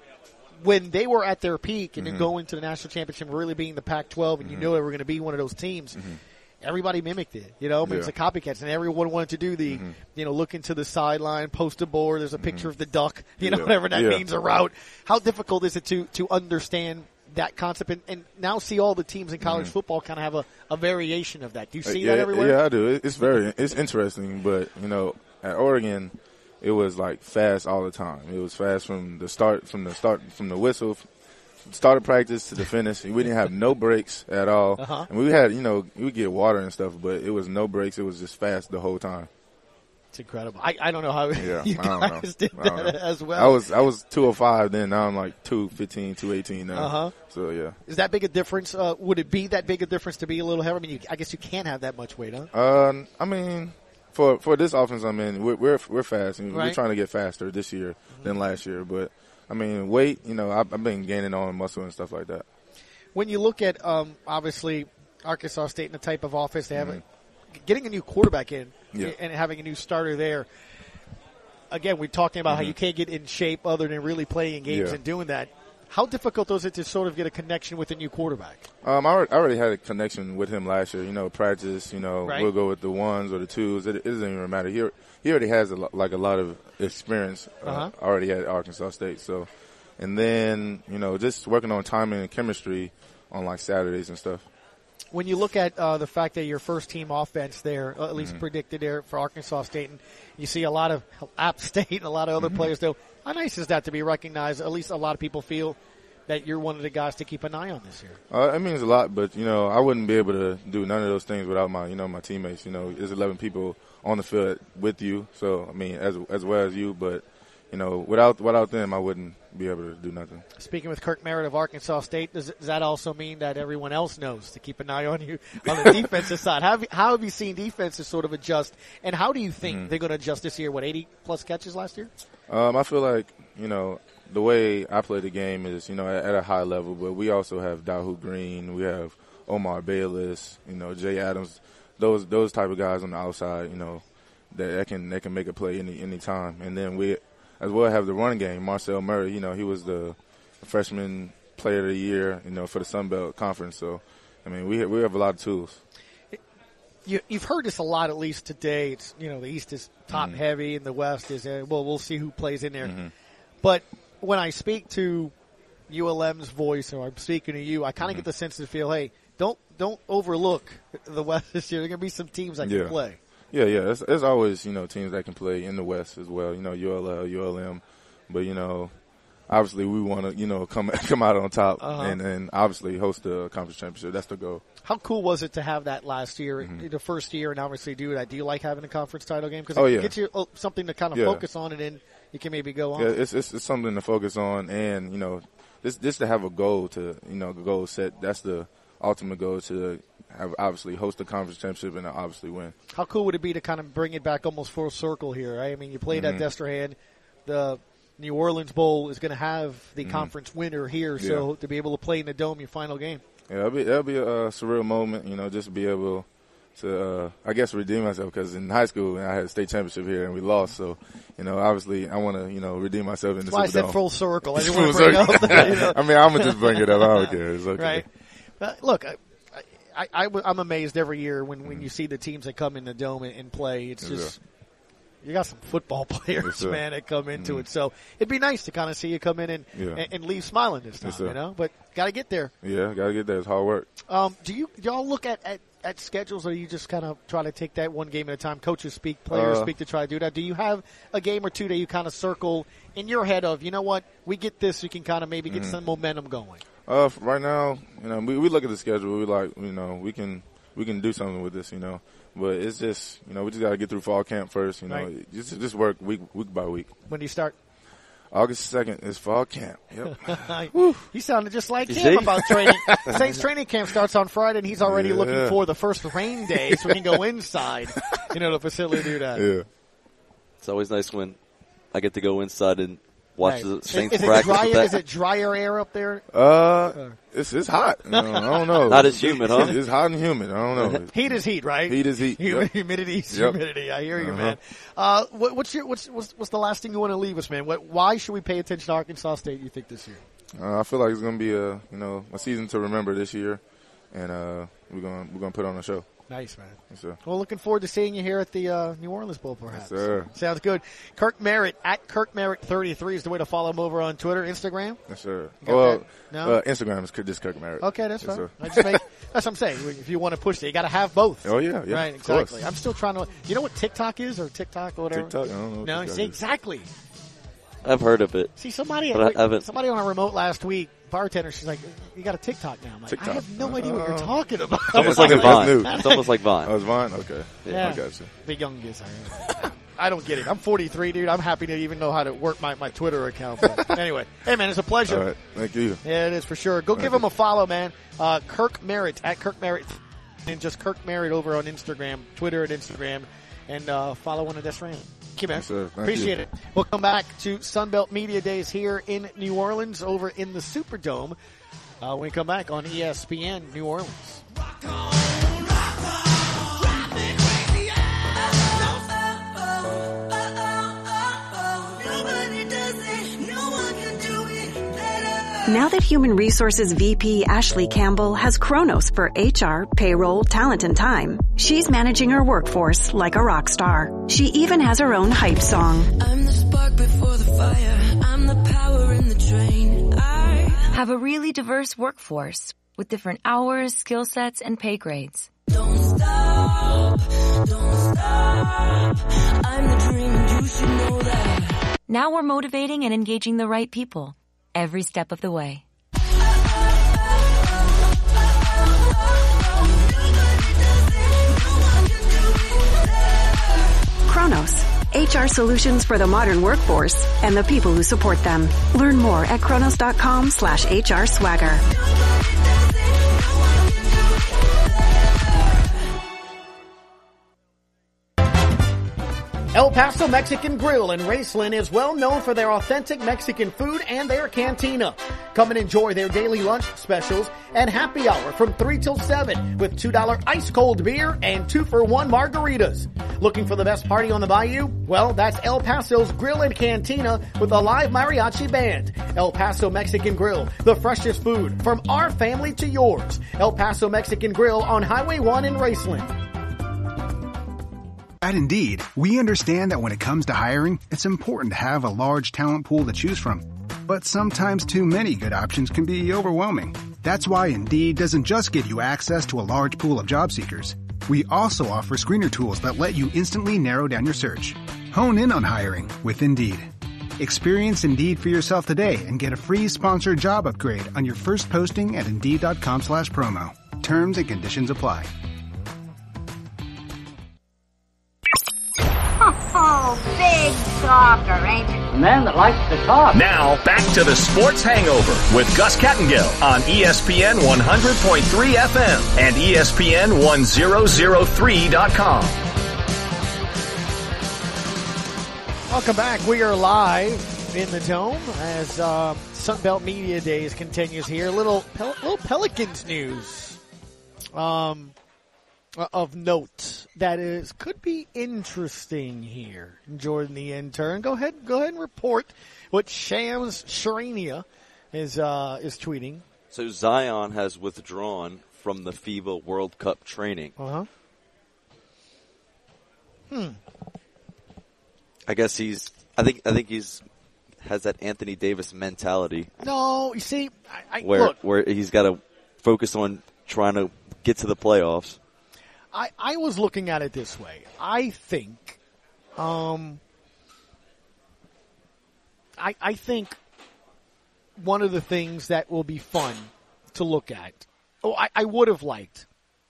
when they were at their peak and mm-hmm. then going to the national championship, really being the Pac twelve, and mm-hmm. you know they were going to be one of those teams, mm-hmm. everybody mimicked it. You know, I mean, yeah. it's a copycats, and everyone wanted to do the, mm-hmm. you know, look into the sideline, post a board, there's a picture mm-hmm. of the duck, you know, yeah. whatever that yeah. means, a route. How difficult is it to, to understand that concept and, and now see all the teams in college mm-hmm. football kind of have a, a variation of that? Do you see yeah, that everywhere? Yeah, I do. It's very, it's interesting, but you know, at Oregon, it was like fast all the time. It was fast from the start, from the start, from the whistle, started practice to the finish. We didn't have no breaks at all. Uh-huh. And we had, you know, we get water and stuff, but it was no breaks. It was just fast the whole time. It's incredible. I, I don't know how yeah, you I don't guys know. did I don't that know. as well. I was I was two oh five then. Now I'm like two fifteen, two eighteen now. Uh-huh. So, yeah. Is that big a difference? Uh, would it be that big a difference to be a little heavier? I mean, you, I guess you can't have that much weight, huh? Uh, I mean, for for this offense I'm in, we're we're, we're fast. And right. We're trying to get faster this year mm-hmm. than last year. But, I mean, weight, you know, I've, I've been gaining on muscle and stuff like that. When you look at, um, obviously, Arkansas State and the type of offense they have, mm-hmm. getting a new quarterback in yeah. and having a new starter there, again, we're talking about mm-hmm. how you can't get in shape other than really playing games yeah. and doing that. How difficult is it to sort of get a connection with a new quarterback? Um, I already had a connection with him last year. You know, practice, you know, right. we'll go with the ones or the twos. It, it doesn't even matter. He, he already has, a, like, a lot of experience uh, uh-huh. already at Arkansas State. So, and then, you know, just working on timing and chemistry on, like, Saturdays and stuff. When you look at uh, the fact that your first team offense there, uh, at least mm-hmm. predicted there for Arkansas State, and you see a lot of App State and a lot of other mm-hmm. players, though, how nice is that to be recognized? At least a lot of people feel that you're one of the guys to keep an eye on this year. Uh, it means a lot, but, you know, I wouldn't be able to do none of those things without my, you know, my teammates. You know, there's eleven people on the field with you, so, I mean, as as well as you, but, you know, without without them, I wouldn't be able to do nothing. Speaking with Kirk Merritt of Arkansas State, does, does that also mean that everyone else knows to keep an eye on you on the defensive side? How have, you, how have you seen defenses sort of adjust, and how do you think mm-hmm. they're going to adjust this year? What, eighty-plus catches last year? Um, I feel like, you know, the way I play the game is, you know, at, at a high level, but we also have Dahu Green, we have Omar Bayless, you know, Jay Adams, those those type of guys on the outside, you know, that, that can that can make a play any any time. And then we as well have the running game. Marcel Murray, you know, he was the freshman player of the year, you know, for the Sun Belt Conference. So, I mean, we we have a lot of tools. You, you've heard this a lot, at least today. It's, you know, the East is top mm-hmm. heavy and the West is, uh, well, we'll see who plays in there. Mm-hmm. But when I speak to U L M's voice, or I'm speaking to you, I kind of mm-hmm. get the sense to feel, hey, don't don't overlook the West this year. There are going to be some teams that yeah. can play. Yeah, yeah. There's, there's always, you know, teams that can play in the West as well. You know, U L L, U L M. But, you know, obviously we want to, you know, come come out on top Uh-huh. and, and obviously host the conference championship. That's the goal. How cool was it to have that last year, Mm-hmm. the first year, and obviously do that? Do you like having a conference title game? Because Oh, it yeah. gets you oh, something to kind of Yeah. focus on, and then you can maybe go on. Yeah, it's, it's it's something to focus on, and you know, this this to have a goal to, you know, goal set. That's the ultimate goal, to have obviously host the conference championship and obviously win. How cool would it be to kind of bring it back almost full circle here, right? I mean, you played Mhm. at Destrehan. The New Orleans Bowl is going to have the Mhm. conference winner here, so Yeah. to be able to play in the Dome, your final game. Yeah, that'll be that'll be a uh, surreal moment, you know, just to be able to, uh, I guess, redeem myself, because in high school I had a state championship here and we lost. So, you know, obviously I want to, you know, redeem myself in the That's why I Superdome. said full circle. I didn't Full want to bring circle. up the, you know. I mean, I'm gonna just bring it up. I don't care. It's okay. Right. But look, I, I, I, I'm amazed every year when, when you see the teams that come in the Dome and, and play. It's Yes, just, you got some football players, Yes, sir. man, that come into Mhm. it. So it'd be nice to kind of see you come in and, Yeah. and, and leave smiling this time, Yes, sir. you know? But got to get there. Yeah, gotta get there. It's hard work. Um, do you do y'all look at, at, at schedules, or you just kind of try to take that one game at a time? Coaches speak, players Uh, speak to try to do that. Do you have a game or two that you kind of circle in your head of, you know what, we get this, we can kind of maybe get Mhm. some momentum going? Uh, f- right now, you know, we, we look at the schedule. We like, you know, we can we can do something with this, you know. But it's just, you know, we just got to get through fall camp first, you know. Right. Just just work week week by week. When do you start? August second is fall camp. Yep. You sounded just like You him see? about training. Saints training camp starts on Friday, and he's already Yeah. looking for the first rain day so we can go inside, you know, the facility do that. Yeah. It's always nice when I get to go inside and watch Right. the Is, Saints is it practice. drier? with that. Is it drier air up there? Uh, it's it's hot. You know, I don't know. Not as humid, huh? It's, it's hot and humid. I don't know. Heat is heat, right? Heat is heat. Hum- Yep. Humidity is Yep. humidity. I hear you, Uh-huh. man. Uh, what, what's your what's, what's what's the last thing you want to leave us, man? What, why should we pay attention to Arkansas State, you think, this year? Uh, I feel like it's gonna be a you know a season to remember this year, and uh, we're gonna we're gonna put on a show. Nice, man. Yes, sir. Well, looking forward to seeing you here at the uh, New Orleans Bowl, perhaps. Yes, sir. Sounds good. Kirk Merritt, at Kirk Merritt thirty-three is the way to follow him over on Twitter, Instagram. Yes, sir. You got Well, that? No? uh, Instagram is just Kirk Merritt. Okay, that's Yes, fine. sir. I just make, that's what I'm saying. If you want to push it, you got to have both. Oh, yeah, yeah, Right, of course. exactly. I'm still trying to. You know what TikTok is, or TikTok or whatever? TikTok? I don't know what No, TikTok see, is. exactly. I've heard of it. See, somebody, But I haven't. somebody on a remote last week, bartender, she's like, "You got a TikTok now?" I'm like, I TikTok. have no idea what you're Oh. talking about. It's almost like a That's Vine. new. It's almost like Vine. Oh, it's Vine? Okay. Yeah, I got you. big young guys. I don't get it. I'm forty-three, dude. I'm happy to even know how to work my, my Twitter account. But anyway, hey, man, it's a pleasure. All right. Thank you. Yeah, it is for sure. Go Thank give you. him a follow, man. Uh, Kirk Merritt, at Kirk Merritt, and just Kirk Merritt over on Instagram, Twitter and Instagram, and uh, follow one of this random. Thank you, man. Yes, sir. Thank Appreciate you. it. We'll come back to Sunbelt Media Days here in New Orleans, over in the Superdome. Uh, when we come back on E S P N New Orleans. Now that Human Resources V P Ashley Campbell has Kronos for H R, payroll, talent, and time, she's managing her workforce like a rock star. She even has her own hype song. I'm the spark before the fire. I'm the power in the train. I Have a really diverse workforce with different hours, skill sets, and pay grades. don't stop, don't stop. I'm the dream and you should know that. Now we're motivating and engaging the right people every step of the way. Kronos, H R solutions for the modern workforce and the people who support them. Learn more at kronos.com slash HR swagger. El Paso Mexican Grill in Raceland is well known for their authentic Mexican food and their cantina. Come and enjoy their daily lunch specials and happy hour from three till seven with two dollar ice cold beer and two for one margaritas. Looking for the best party on the bayou? Well, that's El Paso's Grill and Cantina with a live mariachi band. El Paso Mexican Grill, the freshest food from our family to yours. El Paso Mexican Grill on Highway one in Raceland. At Indeed, we understand that when it comes to hiring, it's important to have a large talent pool to choose from. But sometimes too many good options can be overwhelming. That's why Indeed doesn't just give you access to a large pool of job seekers. We also offer screener tools that let you instantly narrow down your search. Hone in on hiring with Indeed. Experience Indeed for yourself today and get a free sponsored job upgrade on your first posting at Indeed.com slash promo. Terms and conditions apply. Oh, big talker, ain't it? A man that likes to talk. Now, back to the Sports Hangover with Gus Kettengill on E S P N one hundred point three F M and E S P N ten oh three dot com. Welcome back. We are live in the Dome as uh, Sunbelt Media Days continues here. Little Pel- little Pelicans news um, of note that is could be interesting here. Jordan, the intern, go ahead, go ahead and report what Shams Charania is uh, is tweeting. So Zion has withdrawn from the FIBA World Cup training. Uh huh. Hmm. I guess he's. I think. I think he's has that Anthony Davis mentality. No, you see, I, I where look, where he's got to focus on trying to get to the playoffs. I, I was looking at it this way. I think, um, I I think one of the things that will be fun to look at, oh, I, I would have liked,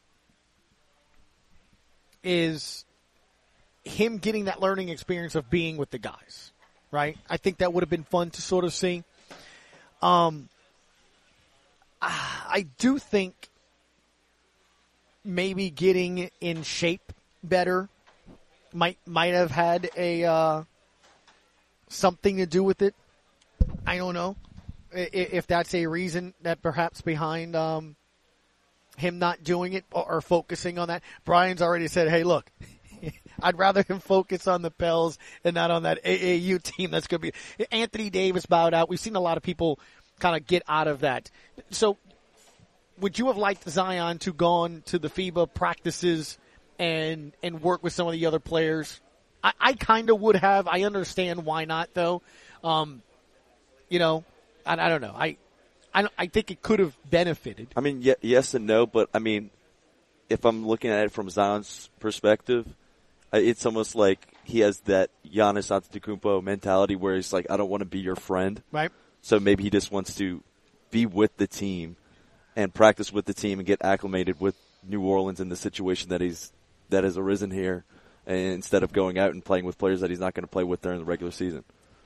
is him getting that learning experience of being with the guys, right? I think that would have been fun to sort of see. Um, I do think maybe getting in shape better might might have had a uh, something to do with it. I don't know if that's a reason that perhaps behind um, him not doing it or, or focusing on that. Brian's already said, "Hey, look." I'd rather him focus on the Pels and not on that A A U team. That's going to be Anthony Davis bowed out. We've seen a lot of people kind of get out of that. So would you have liked Zion to gone to the FIBA practices and and work with some of the other players? I, I kind of would have. I understand why not, though. Um, you know, I, I don't know. I, I I think it could have benefited. I mean, y- yes and no, but I mean, if I'm looking at it from Zion's perspective, it's almost like he has that Giannis Antetokounmpo mentality where he's like, I don't want to be your friend. Right. So maybe he just wants to be with the team and practice with the team and get acclimated with New Orleans in the situation that he's that has arisen here, and instead of going out and playing with players that he's not going to play with during the regular season.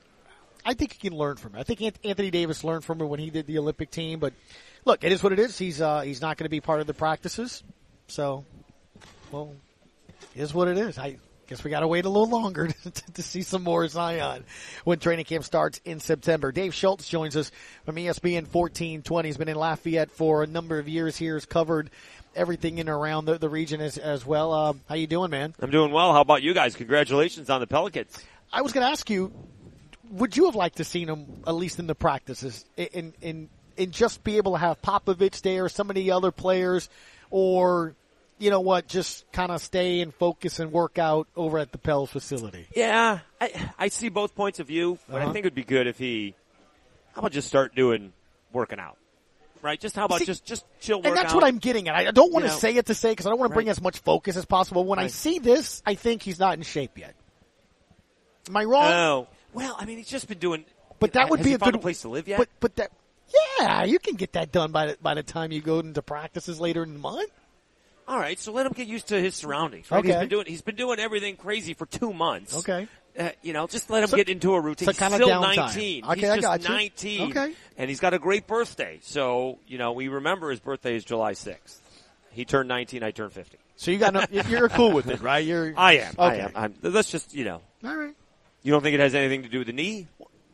I think he can learn from it. I think Anthony Davis learned from it when he did the Olympic team. But look, it is what it is. He's uh, he's not going to be part of the practices. So, well, it is what it is. I guess we got to wait a little longer to, to see some more Zion when training camp starts in September. Dave Schultz joins us from E S P N fourteen twenty. He's been in Lafayette for a number of years here. Has covered everything in and around the, the region as, as well. Uh, how you doing, man? I'm doing well. How about you guys? Congratulations on the Pelicans. I was going to ask you, would you have liked to seen him at least in the practices in in in just be able to have Popovich there, some of the other players, or you know what, just kind of stay and focus and work out over at the Pels facility? Yeah, I, I see both points of view, but Uh-huh. I think it would be good if he, how about just start doing working out, right? Just how about See, just just chill work And that's out. what I'm getting at. I don't want You to know. say it to say because I don't want to bring Right. as much focus as possible. When I Right. see this, I think he's not in shape yet. Am I wrong? Oh, well, I mean, he's just been doing. But that would has be he a found good a place to live yet. But but that yeah, you can get that done by the, by the time you go into practices later in the month. All right, so let him get used to his surroundings. Right? Okay. He's been doing he's been doing everything crazy for two months. Okay. Uh, you know, just let him So- get into a routine. so He's kinda still downtime. nineteen. Okay, he's I just got you. nineteen. Okay. And he's got a great birthday. So, you know, we remember his birthday is July sixth. He turned nineteen, I turned fifty. So you got no, you're cool with it, right? You're I am. I Okay. am. I'm, let's just, you know. All right. You don't think it has anything to do with the knee?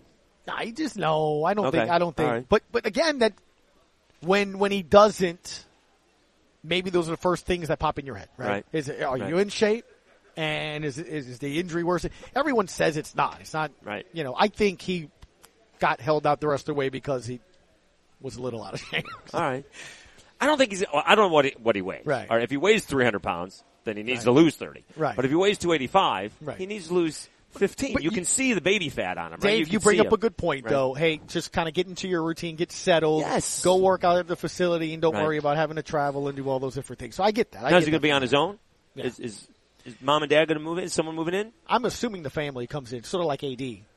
I just no, I don't Okay. think I don't think. All right. But but again, that when when he doesn't, maybe those are the first things that pop in your head, right? Right. Is it, are Right. you in shape? And is, is is the injury worse? Everyone says it's not. It's not. Right. You know, I think he got held out the rest of the way because he was a little out of shape. All right. I don't think he's. I don't know what he, what he weighs. Right. All right. If he weighs three hundred pounds, then he needs Right. to lose thirty. Right. But if he weighs two eighty-five, Right. he needs to lose fifteen. But you you- can see the baby fat on him, right? Dave, can you bring see up him. a good point, Right. though. Hey, just kind of get into your routine, get settled. Yes. Go work out at the facility, and don't Right. worry about having to travel and do all those different things. So I get that. I Now, is get he going to that. be on his own? Yeah. Is, is is mom and dad going to move in? Is someone moving in? I'm assuming the family comes in, sort of like A D.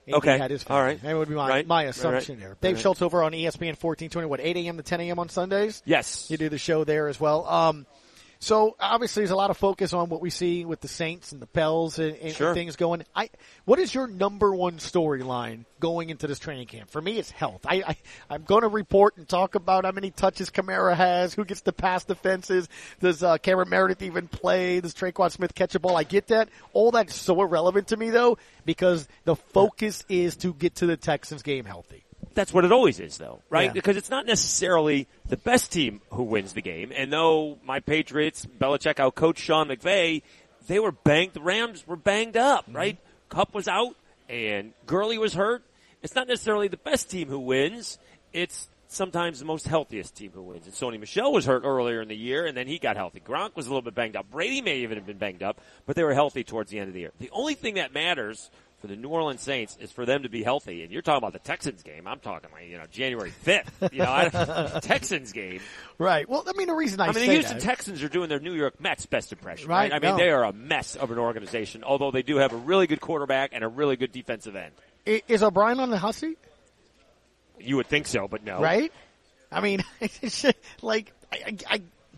A D Okay. had his All family. right. That would be my, Right. my Right, assumption right. there. Dave Right. Schultz over on E S P N fourteen twenty, what, eight a.m. to ten a.m. on Sundays? Yes. You do the show there as well. Um, so obviously there's a lot of focus on what we see with the Saints and the Pels and, and, Sure. and things going. I, what is your number one storyline going into this training camp? For me, it's health. I, I, I'm going to report and talk about how many touches Kamara has, who gets to pass defenses. Does uh, Cameron Meredith even play? Does Traquan Smith catch a ball? I get that. All that's so irrelevant to me, though, because the focus is to get to the Texans game healthy. That's what it always is, though, right? Yeah. Because it's not necessarily the best team who wins the game. And though my Patriots, Belichick outcoached Sean McVay, they were banged. The Rams were banged up, Mm-hmm. right? Kupp was out, and Gurley was hurt. It's not necessarily the best team who wins. It's sometimes the most healthiest team who wins. And Sony Michel was hurt earlier in the year, and then he got healthy. Gronk was a little bit banged up. Brady may even have been banged up, but they were healthy towards the end of the year. The only thing that matters for the New Orleans Saints is for them to be healthy. And you're talking about the Texans game. I'm talking like, you know, January fifth. You know, I, Texans game. Right. Well, I mean, the reason I, I mean, say the Houston that, Texans are doing their New York Mets best impression, Right, right? I mean, no. they are a mess of an organization, although they do have a really good quarterback and a really good defensive end. I- is O'Brien on the hot seat? You would think so, but no. Right? I mean, it's just, like, I, I,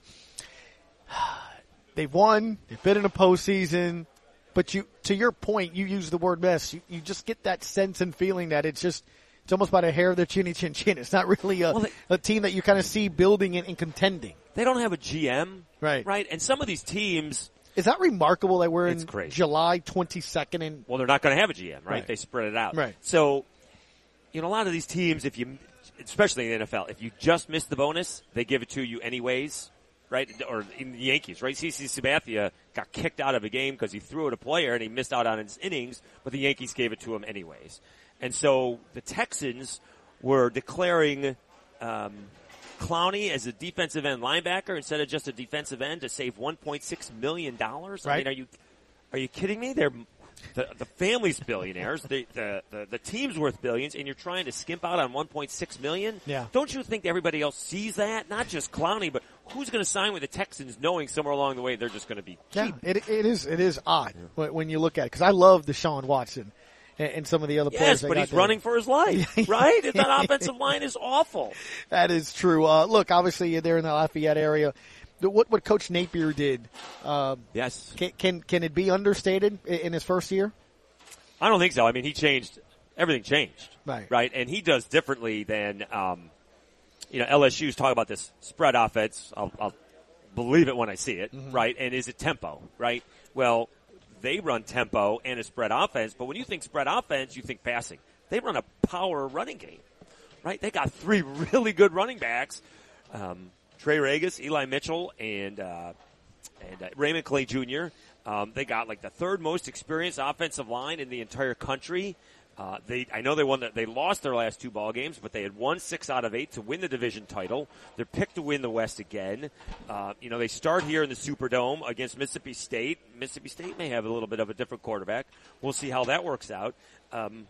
I, they've won, they've been in a postseason, but you, to your point, you use the word mess. You, you just get that sense and feeling that it's just, it's almost by the hair of their chinny chin chin. It's not really a, Well, they- a team that you kind of see building and, and contending. They don't have a G M. Right. Right? And some of these teams, Is that remarkable that we're It's in crazy. July twenty-second and well, they're not going to have a G M, right? Right. They spread it out. Right. So, you know, a lot of these teams, if you, especially in the N F L, if you just miss the bonus, they give it to you anyways, right? Or in the Yankees, right? C C Sabathia got kicked out of a game because he threw at a player and he missed out on his innings, but the Yankees gave it to him anyways. And so the Texans were declaring um, Clowney as a defensive end linebacker instead of just a defensive end to save one point six million dollars. I Right. mean, are you are you kidding me? They're the, the family's billionaires. The, the, the, the team's worth billions, and you're trying to skimp out on one point six million dollars? Yeah. Don't you think everybody else sees that? Not just Clowney, but who's going to sign with the Texans knowing somewhere along the way they're just going to be Yeah, cheap? it, it is it is odd when, when you look at it, because I love Deshaun Watson and, and some of the other players. Yes, they but got he's there. running for his life, right? That offensive line is awful. That is true. Uh, look, obviously you're there in the Lafayette area. The- What what Coach Napier did, uh, Yes. can, can can it be understated in, in his first year? I don't think so. I mean, he changed. Everything changed. Right. Right. And he does differently than, um, you know, L S U's talk about this spread offense. I'll, I'll believe it when I see it. Mm-hmm. Right. And is it tempo? Right. Well, they run tempo and a spread offense, but when you think spread offense, you think passing. They run a power running game. Right. They got three really good running backs. Um, Trey Regis, Eli Mitchell, and, uh, and uh, Raymond Clay Junior Um, they got like the third most experienced offensive line in the entire country. Uh, they, I know they won. The, they lost their last two ball games, but they had won six out of eight to win the division title. They're picked to win the West again. Uh, you know, they start here in the Superdome against Mississippi State. Mississippi State may have a little bit of a different quarterback. We'll see how that works out. Um,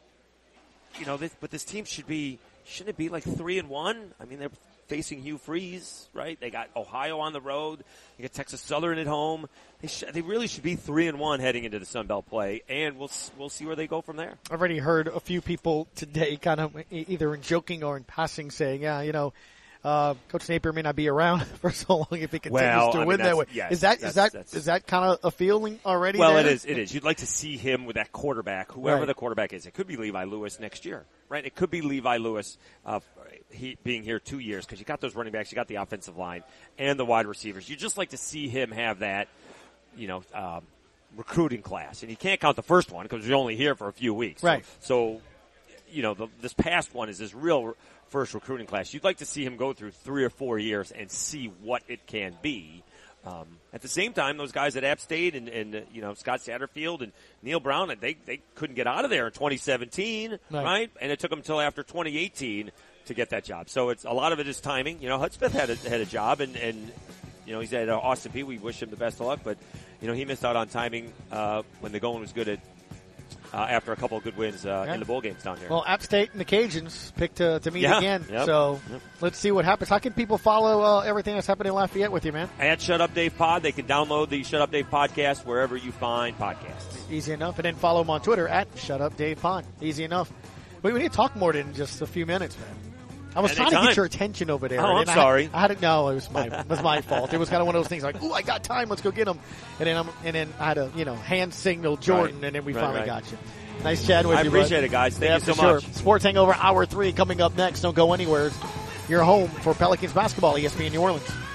you know, this, but this team should be shouldn't it be like three and one? I mean, they're facing Hugh Freeze, right? They got Ohio on the road. They got Texas Southern at home. They sh- they really should be three and one heading into the Sun Belt play, and we'll s- we'll see where they go from there. I've already heard a few people today, kind of e- either in joking or in passing, saying, "Yeah, you know, uh, Coach Napier may not be around for so long if he continues Well, to I mean, win that that's- way." yes, is that is that's- that that's- is that kind of a feeling already? Well, there? it is. It is. You'd like to see him with that quarterback, whoever Right. the quarterback is. It could be Levi Lewis next year, right? It could be Levi Lewis uh, he being here two years because you got those running backs, you got the offensive line, and the wide receivers. You just like to see him have that, you know, um, recruiting class, and you can't count the first one because you're only here for a few weeks, Right. So, so you know, the, this past one is his real first recruiting class. You'd like to see him go through three or four years and see what it can be. Um, at the same time, those guys at App State and, and uh, you know, Scott Satterfield and Neil Brown, they they couldn't get out of there in twenty seventeen, Right. right? And it took them until after twenty eighteen to get that job. So it's a lot of it is timing. You know, Hudspeth had a, had a job, and, and you know, he's at uh, Austin Peay. We wish him the best of luck, but you know, he missed out on timing uh, when the going was good at uh, after a couple of good wins uh, Yeah. in the bowl games down here. Well, App State and the Cajuns picked to, to meet Yeah. again. Yep. So Yep. let's see what happens. How can people follow uh, everything that's happening in Lafayette with you, man? At Shut Up Dave Pod, they can download the Shut Up Dave podcast wherever you find podcasts. Easy enough. And then follow him on Twitter at Shut Up Dave Pond. Easy enough. But we need to talk more than just a few minutes, man. I was Anytime. trying to get your attention over there. Oh, I'm I sorry. Had, I had to, no, it was my it was my fault. It was kind of one of those things like, ooh, I got time. Let's go get him. And then I'm, and then I had to, you know, hand signal Jordan, Right. and then we Right, finally right. got you. Nice chatting with I you. appreciate bud. it, guys. Thank yeah, you so for sure. much. Sports Hangover Hour three coming up next. Don't go anywhere. You're home for Pelicans basketball. E S P N New Orleans.